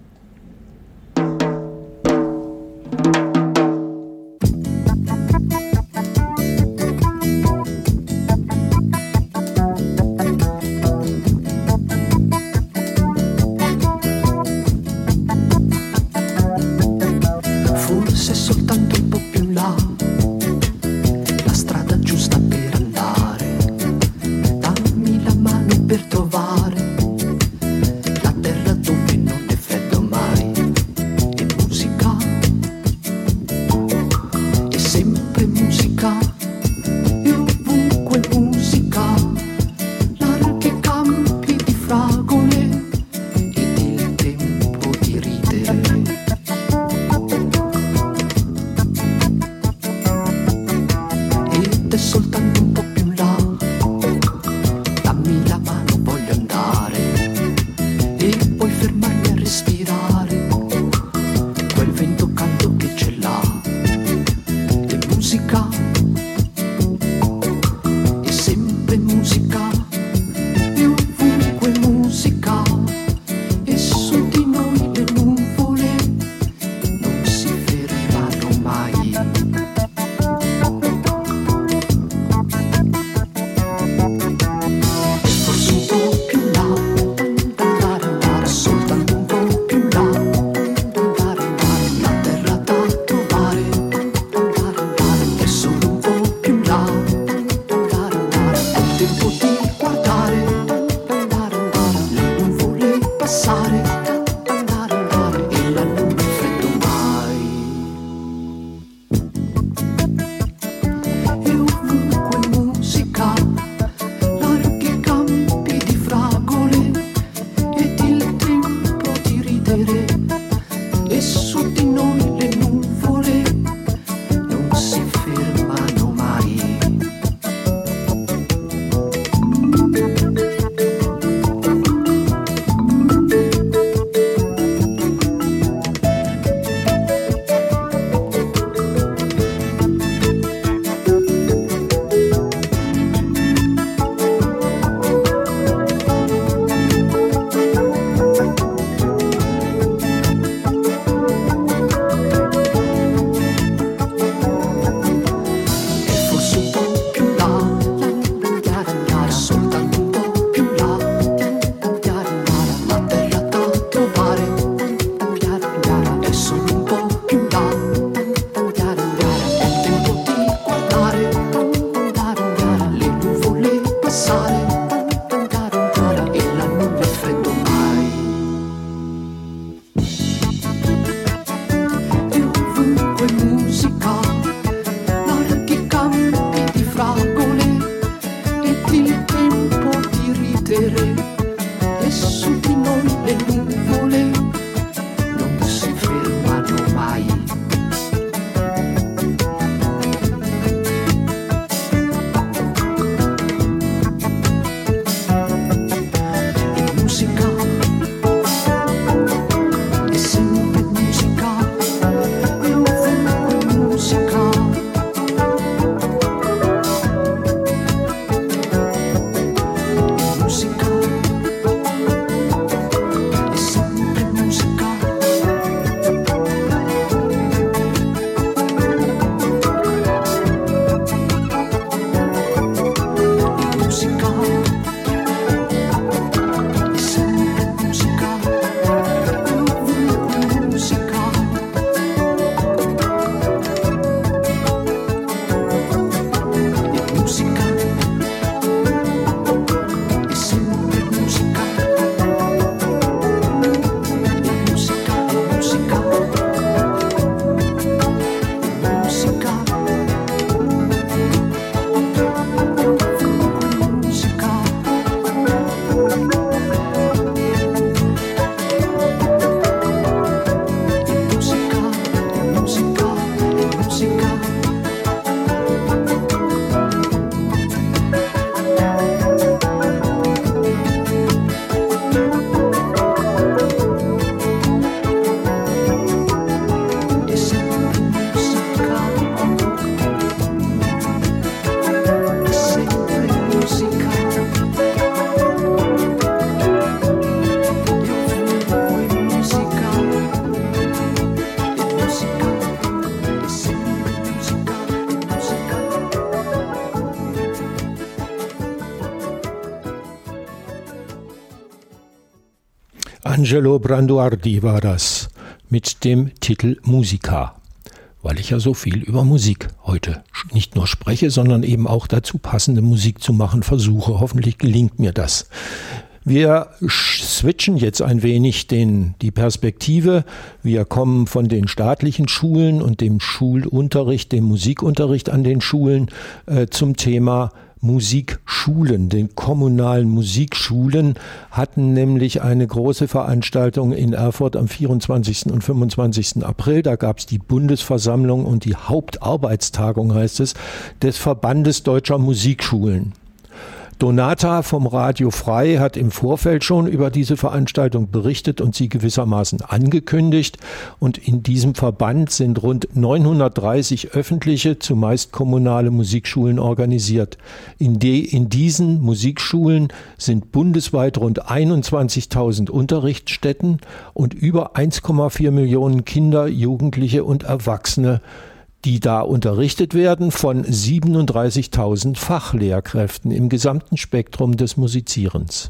Angelo Branduardi war das mit dem Titel Musica, weil ich ja so viel über Musik heute nicht nur spreche, sondern eben auch dazu passende Musik zu machen versuche. Hoffentlich gelingt mir das. Wir switchen jetzt ein wenig die Perspektive. Wir kommen von den staatlichen Schulen und dem Schulunterricht, dem Musikunterricht an den Schulen zum Thema Musikschulen. Den kommunalen Musikschulen hatten nämlich eine große Veranstaltung in Erfurt am 24. und 25. April. Da gab es die Bundesversammlung und die Hauptarbeitstagung, heißt es, des Verbandes Deutscher Musikschulen. Donata vom Radio Frei hat im Vorfeld schon über diese Veranstaltung berichtet und sie gewissermaßen angekündigt. Und in diesem Verband sind rund 930 öffentliche, zumeist kommunale Musikschulen organisiert. In diesen Musikschulen sind bundesweit rund 21.000 Unterrichtsstätten und über 1,4 Millionen Kinder, Jugendliche und Erwachsene, die da unterrichtet werden von 37.000 Fachlehrkräften im gesamten Spektrum des Musizierens.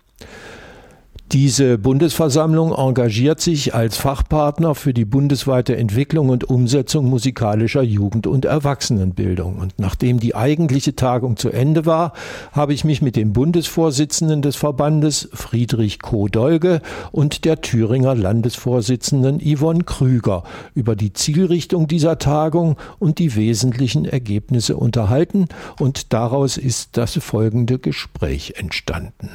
Diese Bundesversammlung engagiert sich als Fachpartner für die bundesweite Entwicklung und Umsetzung musikalischer Jugend- und Erwachsenenbildung. Und nachdem die eigentliche Tagung zu Ende war, habe ich mich mit dem Bundesvorsitzenden des Verbandes, Friedrich Koh-Dolge, und der Thüringer Landesvorsitzenden Yvonne Krüger über die Zielrichtung dieser Tagung und die wesentlichen Ergebnisse unterhalten. Und daraus ist das folgende Gespräch entstanden.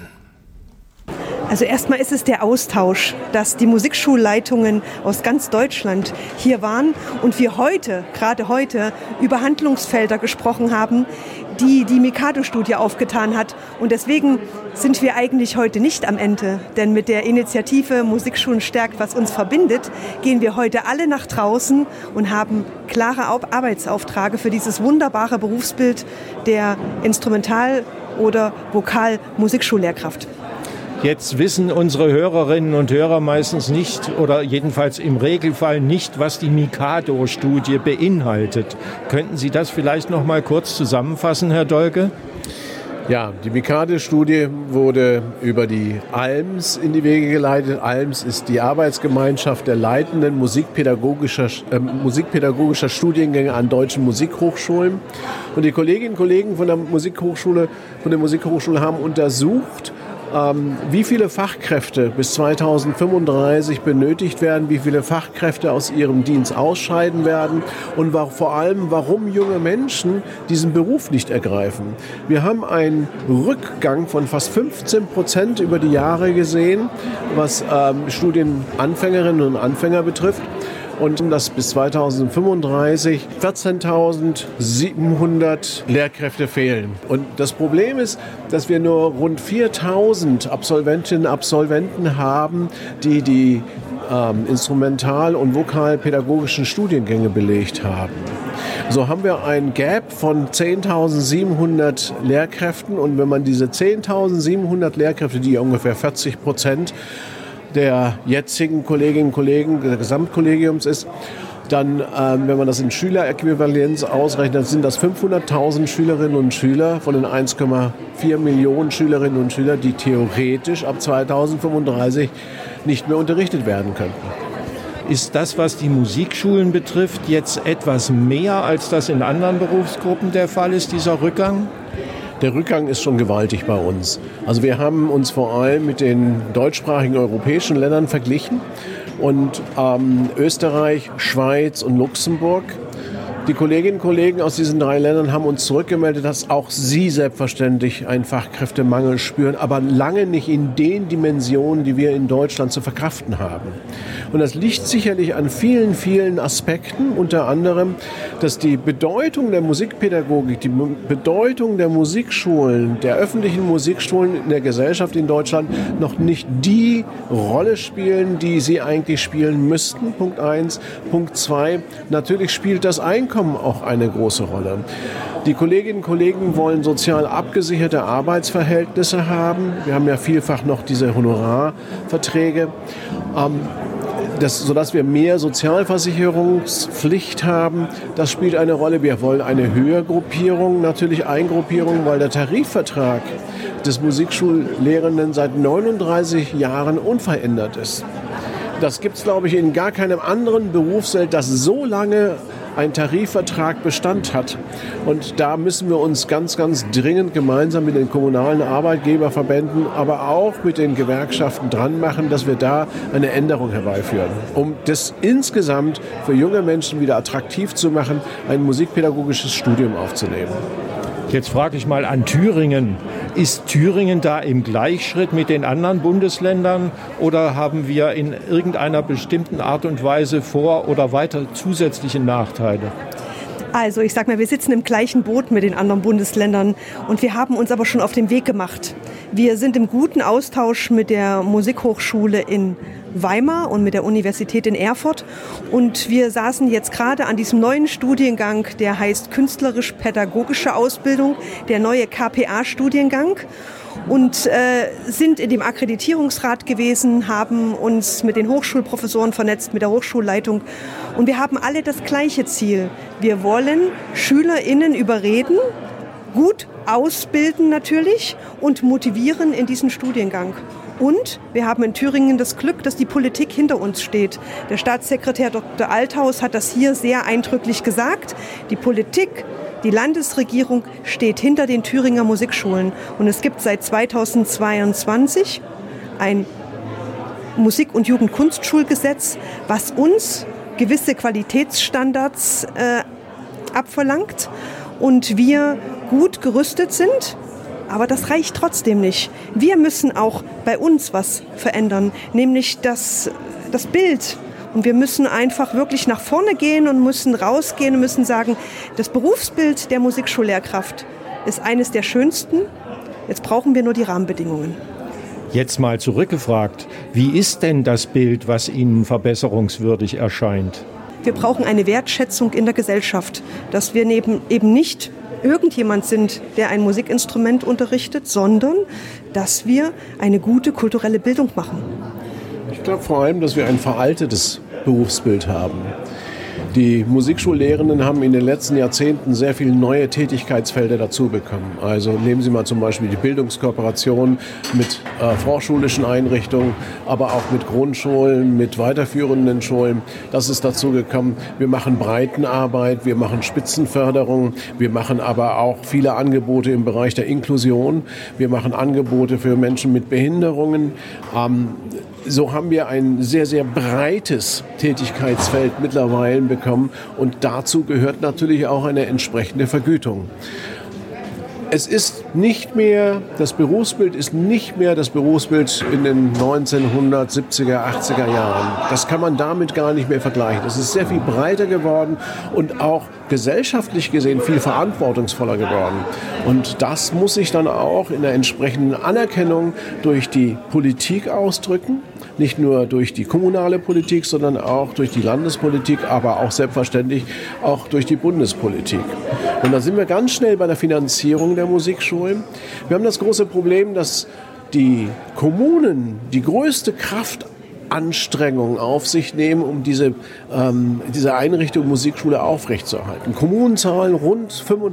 Also erstmal ist es der Austausch, dass die Musikschulleitungen aus ganz Deutschland hier waren und wir gerade heute, über Handlungsfelder gesprochen haben, die die Mikado-Studie aufgetan hat. Und deswegen sind wir eigentlich heute nicht am Ende, denn mit der Initiative Musikschulen stärkt, was uns verbindet, gehen wir heute alle nach draußen und haben klare Arbeitsaufträge für dieses wunderbare Berufsbild der Instrumental- oder Vokal-Musikschullehrkraft. Jetzt wissen unsere Hörerinnen und Hörer meistens nicht oder jedenfalls im Regelfall nicht, was die Mikado-Studie beinhaltet. Könnten Sie das vielleicht noch mal kurz zusammenfassen, Herr Dolge? Ja, die Mikado-Studie wurde über die ALMS in die Wege geleitet. ALMS ist die Arbeitsgemeinschaft der leitenden musikpädagogischer Studiengänge an deutschen Musikhochschulen. Und die Kolleginnen und Kollegen von der Musikhochschule haben untersucht, wie viele Fachkräfte bis 2035 benötigt werden, wie viele Fachkräfte aus ihrem Dienst ausscheiden werden und vor allem, warum junge Menschen diesen Beruf nicht ergreifen. Wir haben einen Rückgang von fast 15% über die Jahre gesehen, was Studienanfängerinnen und Anfänger betrifft. Und dass bis 2035 14.700 Lehrkräfte fehlen. Und das Problem ist, dass wir nur rund 4.000 Absolventinnen und Absolventen haben, die instrumental- und vokalpädagogischen Studiengänge belegt haben. So haben wir ein Gap von 10.700 Lehrkräften. Und wenn man diese 10.700 Lehrkräfte, die ungefähr 40% der jetzigen Kolleginnen und Kollegen des Gesamtkollegiums ist, dann, wenn man das in Schüleräquivalenz ausrechnet, sind das 500.000 Schülerinnen und Schüler von den 1,4 Millionen Schülerinnen und Schülern, die theoretisch ab 2035 nicht mehr unterrichtet werden könnten. Ist das, was die Musikschulen betrifft, jetzt etwas mehr, als das in anderen Berufsgruppen der Fall ist, dieser Rückgang? Der Rückgang ist schon gewaltig bei uns. Also wir haben uns vor allem mit den deutschsprachigen europäischen Ländern verglichen und Österreich, Schweiz und Luxemburg. Die Kolleginnen und Kollegen aus diesen 3 Ländern haben uns zurückgemeldet, dass auch sie selbstverständlich einen Fachkräftemangel spüren, aber lange nicht in den Dimensionen, die wir in Deutschland zu verkraften haben. Und das liegt sicherlich an vielen, vielen Aspekten, unter anderem, dass die Bedeutung der Musikpädagogik, die Bedeutung der Musikschulen, der öffentlichen Musikschulen in der Gesellschaft in Deutschland noch nicht die Rolle spielen, die sie eigentlich spielen müssten. Punkt 1. Punkt 2. Natürlich spielt das Einkommen auch eine große Rolle. Die Kolleginnen und Kollegen wollen sozial abgesicherte Arbeitsverhältnisse haben. Wir haben ja vielfach noch diese Honorarverträge. sodass wir mehr Sozialversicherungspflicht haben. Das spielt eine Rolle. Wir wollen eine Höhergruppierung, natürlich Eingruppierung, weil der Tarifvertrag des Musikschullehrenden seit 39 Jahren unverändert ist. Das gibt es, glaube ich, in gar keinem anderen Berufsfeld, das so lange ein Tarifvertrag Bestand hat. Und da müssen wir uns ganz, ganz dringend gemeinsam mit den kommunalen Arbeitgeberverbänden, aber auch mit den Gewerkschaften dran machen, dass wir da eine Änderung herbeiführen, um das insgesamt für junge Menschen wieder attraktiv zu machen, ein musikpädagogisches Studium aufzunehmen. Jetzt frage ich mal an Thüringen. Ist Thüringen da im Gleichschritt mit den anderen Bundesländern oder haben wir in irgendeiner bestimmten Art und Weise Vor- oder weiter zusätzliche Nachteile? Also ich sag mal, wir sitzen im gleichen Boot mit den anderen Bundesländern und wir haben uns aber schon auf den Weg gemacht. Wir sind im guten Austausch mit der Musikhochschule in Weimar und mit der Universität in Erfurt. Und wir saßen jetzt gerade an diesem neuen Studiengang, der heißt Künstlerisch-Pädagogische Ausbildung, der neue KPA-Studiengang. Und sind in dem Akkreditierungsrat gewesen, haben uns mit den Hochschulprofessoren vernetzt, mit der Hochschulleitung. Und wir haben alle das gleiche Ziel. Wir wollen SchülerInnen überreden, gut ausbilden natürlich und motivieren in diesen Studiengang. Und wir haben in Thüringen das Glück, dass die Politik hinter uns steht. Der Staatssekretär Dr. Althaus hat das hier sehr eindrücklich gesagt. Die Politik, die Landesregierung steht hinter den Thüringer Musikschulen. Und es gibt seit 2022 ein Musik- und Jugendkunstschulgesetz, was uns gewisse Qualitätsstandards abverlangt und wir gut gerüstet sind. Aber das reicht trotzdem nicht. Wir müssen auch bei uns was verändern, nämlich das Bild. Und wir müssen einfach wirklich nach vorne gehen und müssen rausgehen und müssen sagen, das Berufsbild der Musikschullehrkraft ist eines der schönsten. Jetzt brauchen wir nur die Rahmenbedingungen. Jetzt mal zurückgefragt, wie ist denn das Bild, was Ihnen verbesserungswürdig erscheint? Wir brauchen eine Wertschätzung in der Gesellschaft, dass wir eben nicht irgendjemand sind, der ein Musikinstrument unterrichtet, sondern dass wir eine gute kulturelle Bildung machen. Ich glaube vor allem, dass wir ein veraltetes Berufsbild haben. Die Musikschullehrenden haben in den letzten Jahrzehnten sehr viele neue Tätigkeitsfelder dazu bekommen. Also nehmen Sie mal zum Beispiel die Bildungskooperation mit vorschulischen Einrichtungen, aber auch mit Grundschulen, mit weiterführenden Schulen. Das ist dazu gekommen. Wir machen Breitenarbeit, wir machen Spitzenförderung, wir machen aber auch viele Angebote im Bereich der Inklusion. Wir machen Angebote für Menschen mit Behinderungen. So haben wir ein sehr, sehr breites Tätigkeitsfeld mittlerweile bekommen und dazu gehört natürlich auch eine entsprechende Vergütung. Es ist nicht mehr, das Berufsbild ist nicht mehr das Berufsbild in den 1970er, 80er Jahren. Das kann man damit gar nicht mehr vergleichen. Es ist sehr viel breiter geworden und auch gesellschaftlich gesehen viel verantwortungsvoller geworden. Und das muss sich dann auch in der entsprechenden Anerkennung durch die Politik ausdrücken. Nicht nur durch die kommunale Politik, sondern auch durch die Landespolitik, aber auch selbstverständlich auch durch die Bundespolitik. Und da sind wir ganz schnell bei der Finanzierung der Musikschulen. Wir haben das große Problem, dass die Kommunen die größte Kraftanstrengung auf sich nehmen, um diese Einrichtung Musikschule aufrechtzuerhalten. Kommunen zahlen rund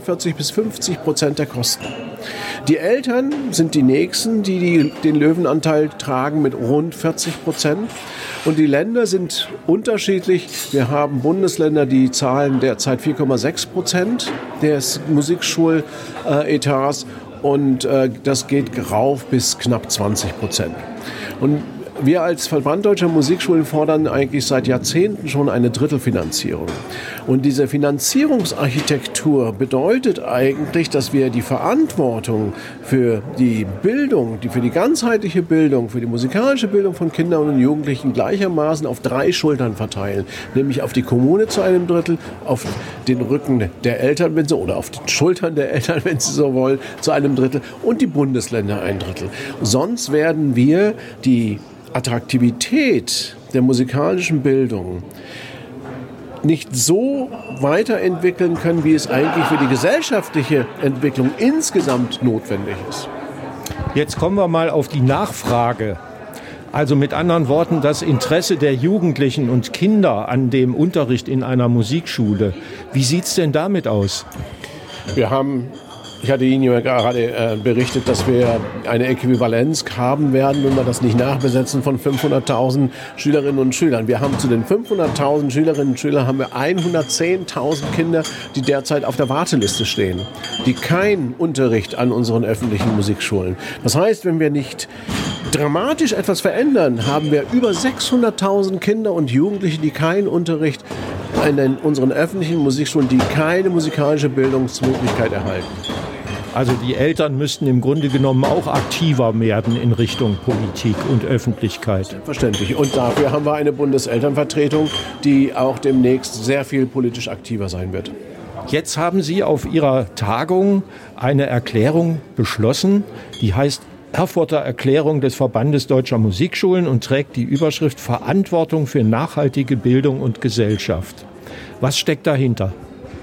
45-50% der Kosten. Die Eltern sind die Nächsten, die den Löwenanteil tragen mit rund 40%. Und die Länder sind unterschiedlich. Wir haben Bundesländer, die zahlen derzeit 4,6% des Musikschuletats und das geht rauf bis knapp 20%. Und wir als Verband Deutscher Musikschulen fordern eigentlich seit Jahrzehnten schon eine Drittelfinanzierung. Und diese Finanzierungsarchitektur bedeutet eigentlich, dass wir die Verantwortung für die Bildung, für die ganzheitliche Bildung, für die musikalische Bildung von Kindern und Jugendlichen gleichermaßen auf 3 Schultern verteilen. Nämlich auf die Kommune zu einem Drittel, auf den Rücken der Eltern, wenn sie, oder auf den Schultern der Eltern, wenn sie so wollen, zu einem Drittel und die Bundesländer ein Drittel. Sonst werden wir die Attraktivität der musikalischen Bildung nicht so weiterentwickeln können, wie es eigentlich für die gesellschaftliche Entwicklung insgesamt notwendig ist. Jetzt kommen wir mal auf die Nachfrage. Also mit anderen Worten, das Interesse der Jugendlichen und Kinder an dem Unterricht in einer Musikschule. Wie sieht es denn damit aus? Ich hatte Ihnen ja gerade berichtet, dass wir eine Äquivalenz haben werden, wenn wir das nicht nachbesetzen, von 500.000 Schülerinnen und Schülern. Wir haben zu den 500.000 Schülerinnen und Schülern haben wir 110.000 Kinder, die derzeit auf der Warteliste stehen, die keinen Unterricht an unseren öffentlichen Musikschulen. Das heißt, wenn wir nicht dramatisch etwas verändern, haben wir über 600.000 Kinder und Jugendliche, die keinen Unterricht in unseren öffentlichen Musikschulen, die keine musikalische Bildungsmöglichkeit erhalten. Also die Eltern müssten im Grunde genommen auch aktiver werden in Richtung Politik und Öffentlichkeit. Selbstverständlich. Und dafür haben wir eine Bundeselternvertretung, die auch demnächst sehr viel politisch aktiver sein wird. Jetzt haben Sie auf Ihrer Tagung eine Erklärung beschlossen, die heißt Erfurter Erklärung des Verbandes Deutscher Musikschulen und trägt die Überschrift Verantwortung für nachhaltige Bildung und Gesellschaft. Was steckt dahinter?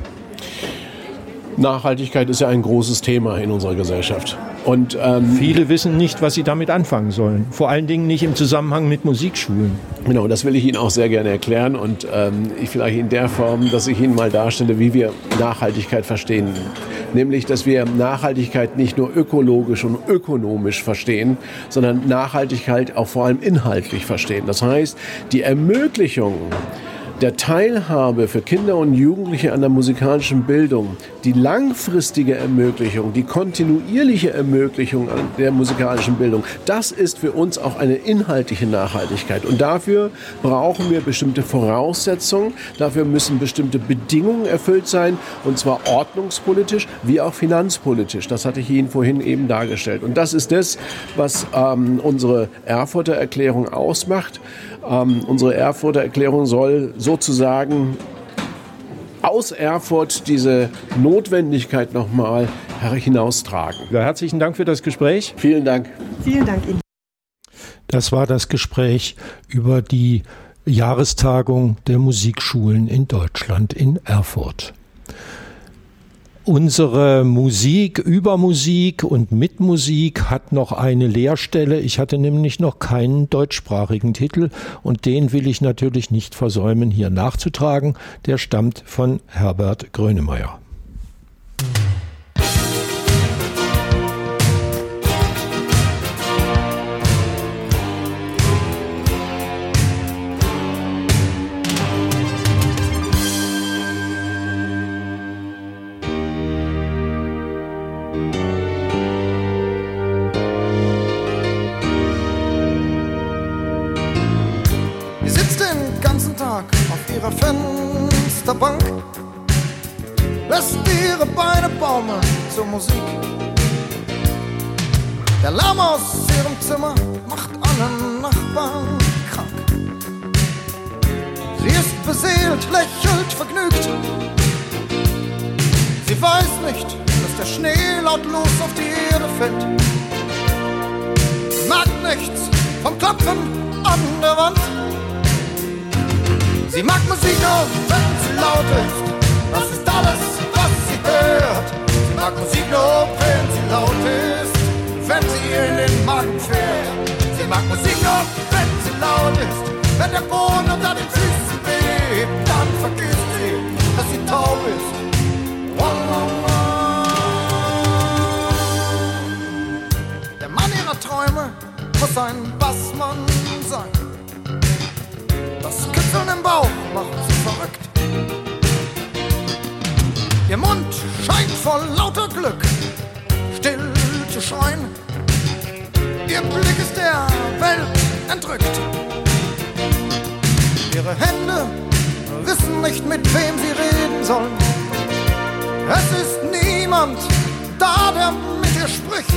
Nachhaltigkeit ist ja ein großes Thema in unserer Gesellschaft. Und viele wissen nicht, was sie damit anfangen sollen. Vor allen Dingen nicht im Zusammenhang mit Musikschulen. Genau, das will ich Ihnen auch sehr gerne erklären. Und ich vielleicht in der Form, dass ich Ihnen mal darstelle, wie wir Nachhaltigkeit verstehen. Nämlich, dass wir Nachhaltigkeit nicht nur ökologisch und ökonomisch verstehen, sondern Nachhaltigkeit auch vor allem inhaltlich verstehen. Das heißt, die Ermöglichung der Teilhabe für Kinder und Jugendliche an der musikalischen Bildung, die langfristige Ermöglichung, die kontinuierliche Ermöglichung der musikalischen Bildung, das ist für uns auch eine inhaltliche Nachhaltigkeit. Und dafür brauchen wir bestimmte Voraussetzungen, dafür müssen bestimmte Bedingungen erfüllt sein, und zwar ordnungspolitisch wie auch finanzpolitisch. Das hatte ich Ihnen vorhin eben dargestellt. Und das ist das, was unsere Erfurter Erklärung ausmacht. Unsere Erfurter Erklärung soll sozusagen aus Erfurt diese Notwendigkeit nochmal hinaustragen. Ja, herzlichen Dank für das Gespräch. Vielen Dank. Vielen Dank Ihnen. Das war das Gespräch über die Jahrestagung der Musikschulen in Deutschland in Erfurt. Unsere Musik über Musik und mit Musik hat noch eine Leerstelle. Ich hatte nämlich noch keinen deutschsprachigen Titel und den will ich natürlich nicht versäumen, hier nachzutragen. Der stammt von Herbert Grönemeyer. Ihrer Fensterbank, lässt ihre Beine baumeln zur Musik. Der Lärm aus ihrem Zimmer macht alle Nachbarn krank. Sie ist beseelt, lächelt vergnügt. Sie weiß nicht, dass der Schnee lautlos auf die Erde fällt. Sie merkt nichts vom Klopfen an der Wand. Sie mag Musik nur, wenn sie laut ist. Das ist alles, was sie hört. Sie mag Musik nur, wenn sie laut ist. Wenn sie in den Magen fährt. Sie mag Musik nur, wenn sie laut ist. Wenn der Boden unter den Füßen bebt, dann vergisst sie, dass sie taub ist. Der Mann ihrer Träume muss ein Bassmann sein. Das Kitzeln im Bauch macht sie verrückt. Ihr Mund scheint vor lauter Glück still zu schreien. Ihr Blick ist der Welt entrückt. Ihre Hände wissen nicht, mit wem sie reden sollen. Es ist niemand da, der mit ihr spricht.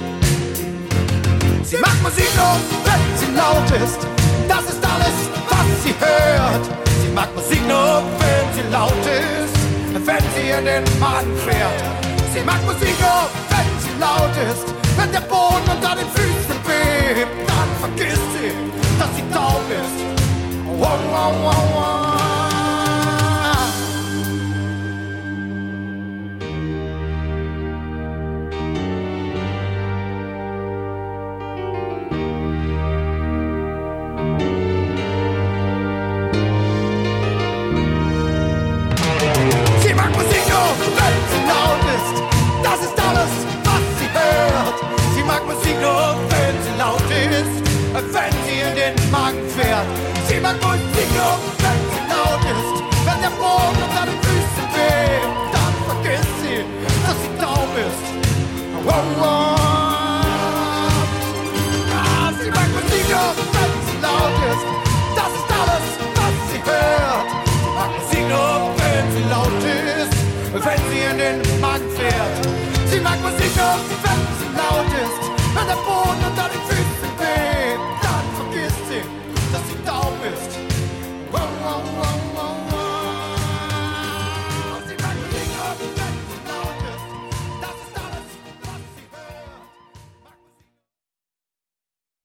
Sie mag Musik nur, wenn sie laut ist. Das ist alles, was sie hört. Sie mag Musik nur, wenn sie laut ist. Wenn sie in den Magen fährt. Sie mag Musik nur, wenn sie laut ist. Wenn der Boden unter den Füßen bebt, dann vergisst sie, dass sie taub ist. Wow, wow, wow, wow.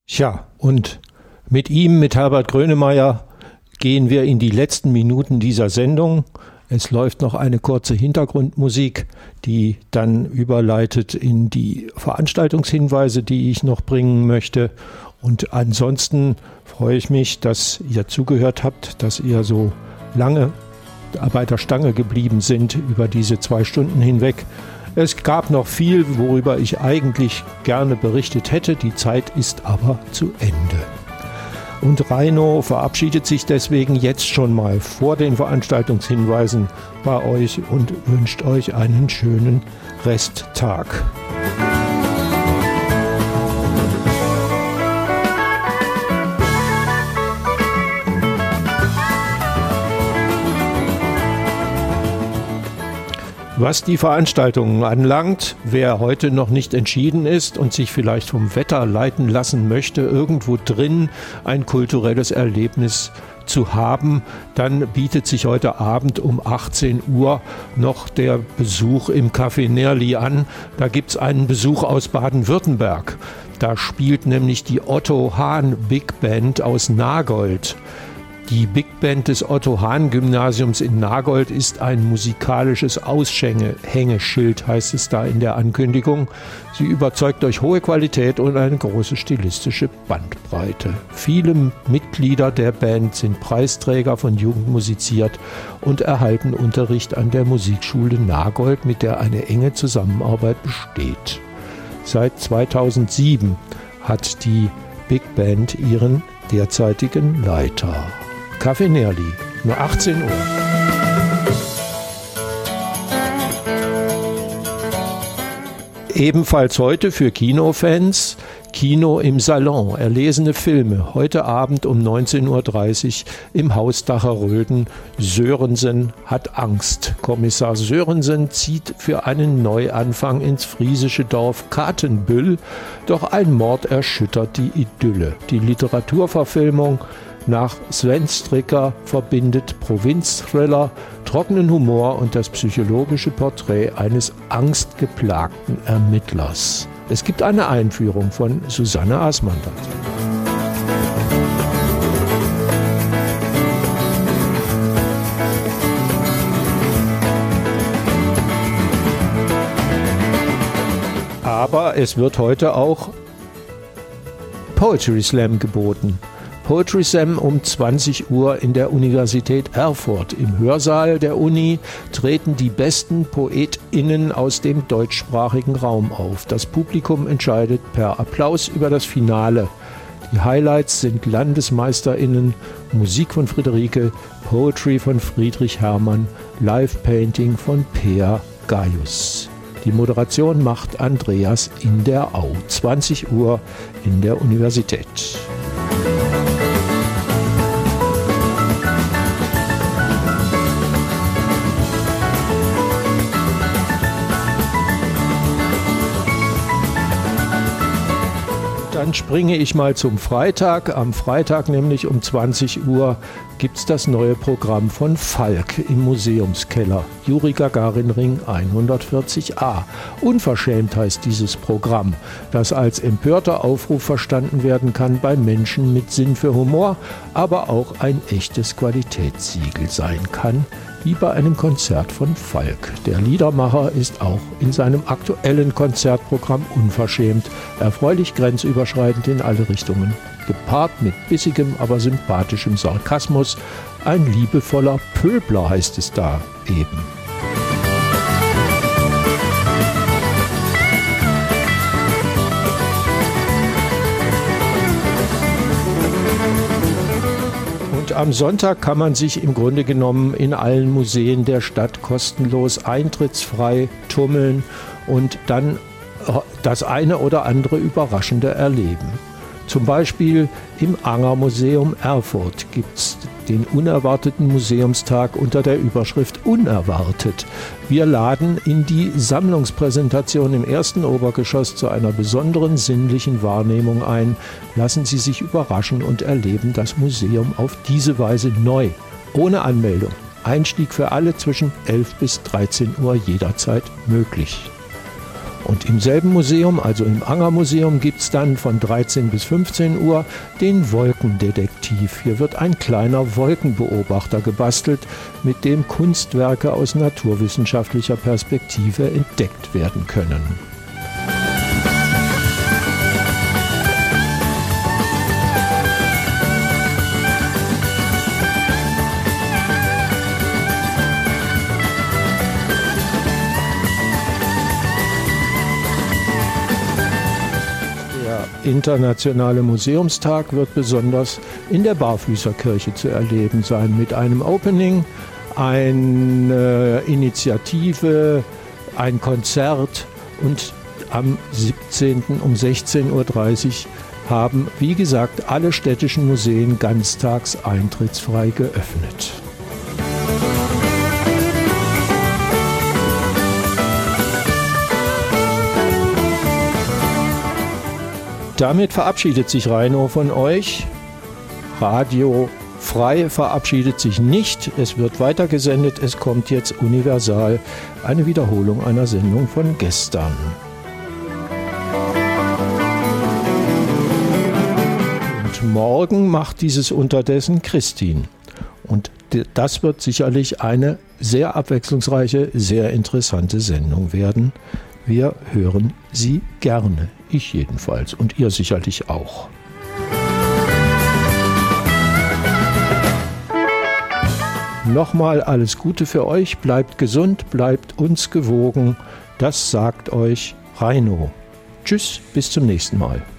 Tja, und mit ihm, mit Herbert Grönemeyer, gehen wir in die letzten Minuten dieser Sendung. Es läuft noch eine kurze Hintergrundmusik, die dann überleitet in die Veranstaltungshinweise, die ich noch bringen möchte. Und ansonsten freue ich mich, dass ihr zugehört habt, dass ihr so lange bei der Stange geblieben sind über diese 2 Stunden hinweg. Es gab noch viel, worüber ich eigentlich gerne berichtet hätte. Die Zeit ist aber zu Ende. Und Reino verabschiedet sich deswegen jetzt schon mal vor den Veranstaltungshinweisen bei euch und wünscht euch einen schönen Resttag. Was die Veranstaltungen anlangt, wer heute noch nicht entschieden ist und sich vielleicht vom Wetter leiten lassen möchte, irgendwo drin ein kulturelles Erlebnis zu haben, dann bietet sich heute Abend um 18 Uhr noch der Besuch im Café Nerli an. Da gibt es einen Besuch aus Baden-Württemberg. Da spielt nämlich die Otto Hahn Big Band aus Nagold. Die Big Band des Otto-Hahn-Gymnasiums in Nagold ist ein musikalisches Aushängeschild, heißt es da in der Ankündigung. Sie überzeugt durch hohe Qualität und eine große stilistische Bandbreite. Viele Mitglieder der Band sind Preisträger von Jugend musiziert und erhalten Unterricht an der Musikschule Nagold, mit der eine enge Zusammenarbeit besteht. Seit 2007 hat die Big Band ihren derzeitigen Leiter. Café Nerli, nur 18 Uhr. Ebenfalls heute für Kinofans Kino im Salon, erlesene Filme, heute Abend um 19.30 Uhr im Haus Dacher-Röden. Sörensen hat Angst. Kommissar Sörensen zieht für einen Neuanfang ins friesische Dorf Katenbüll, doch ein Mord erschüttert die Idylle. Die Literaturverfilmung nach Sven Stricker verbindet Provinzthriller, trockenen Humor und das psychologische Porträt eines angstgeplagten Ermittlers. Es gibt eine Einführung von Susanne Asmandert. Aber es wird heute auch Poetry Slam geboten. Poetry Slam um 20 Uhr in der Universität Erfurt. Im Hörsaal der Uni treten die besten PoetInnen aus dem deutschsprachigen Raum auf. Das Publikum entscheidet per Applaus über das Finale. Die Highlights sind LandesmeisterInnen, Musik von Friederike, Poetry von Friedrich Hermann, Live-Painting von Peer Gaius. Die Moderation macht Andreas in der Au. 20 Uhr in der Universität. Dann springe ich mal zum Freitag. Am Freitag, nämlich um 20 Uhr, gibt es das neue Programm von Falk im Museumskeller. Juri Gagarin Ring 140a. Unverschämt heißt dieses Programm, das als empörter Aufruf verstanden werden kann bei Menschen mit Sinn für Humor, aber auch ein echtes Qualitätssiegel sein kann, wie bei einem Konzert von Falk. Der Liedermacher ist auch in seinem aktuellen Konzertprogramm unverschämt, erfreulich grenzüberschreitend in alle Richtungen, gepaart mit bissigem, aber sympathischem Sarkasmus. Ein liebevoller Pöbler heißt es da eben. Am Sonntag kann man sich im Grunde genommen in allen Museen der Stadt kostenlos eintrittsfrei tummeln und dann das eine oder andere Überraschende erleben. Zum Beispiel im Anger-Museum Erfurt gibt es den unerwarteten Museumstag unter der Überschrift Unerwartet. Wir laden in die Sammlungspräsentation im ersten Obergeschoss zu einer besonderen sinnlichen Wahrnehmung ein. Lassen Sie sich überraschen und erleben das Museum auf diese Weise neu, ohne Anmeldung. Einstieg für alle zwischen 11 bis 13 Uhr jederzeit möglich. Und im selben Museum, also im Anger-Museum, gibt es dann von 13 bis 15 Uhr den Wolkendetektiv. Hier wird ein kleiner Wolkenbeobachter gebastelt, mit dem Kunstwerke aus naturwissenschaftlicher Perspektive entdeckt werden können. Internationale Museumstag wird besonders in der Barfüßerkirche zu erleben sein, mit einem Opening, eine Initiative, ein Konzert und am 17. um 16:30 Uhr haben, wie gesagt, alle städtischen Museen ganztags eintrittsfrei geöffnet. Damit verabschiedet sich Reino von euch. Radio Frei verabschiedet sich nicht. Es wird weitergesendet. Es kommt jetzt Universal, eine Wiederholung einer Sendung von gestern. Und morgen macht dieses unterdessen Christine. Und das wird sicherlich eine sehr abwechslungsreiche, sehr interessante Sendung werden. Wir hören sie gerne. Ich jedenfalls und ihr sicherlich auch. Nochmal alles Gute für euch. Bleibt gesund, bleibt uns gewogen. Das sagt euch Reino. Tschüss, bis zum nächsten Mal.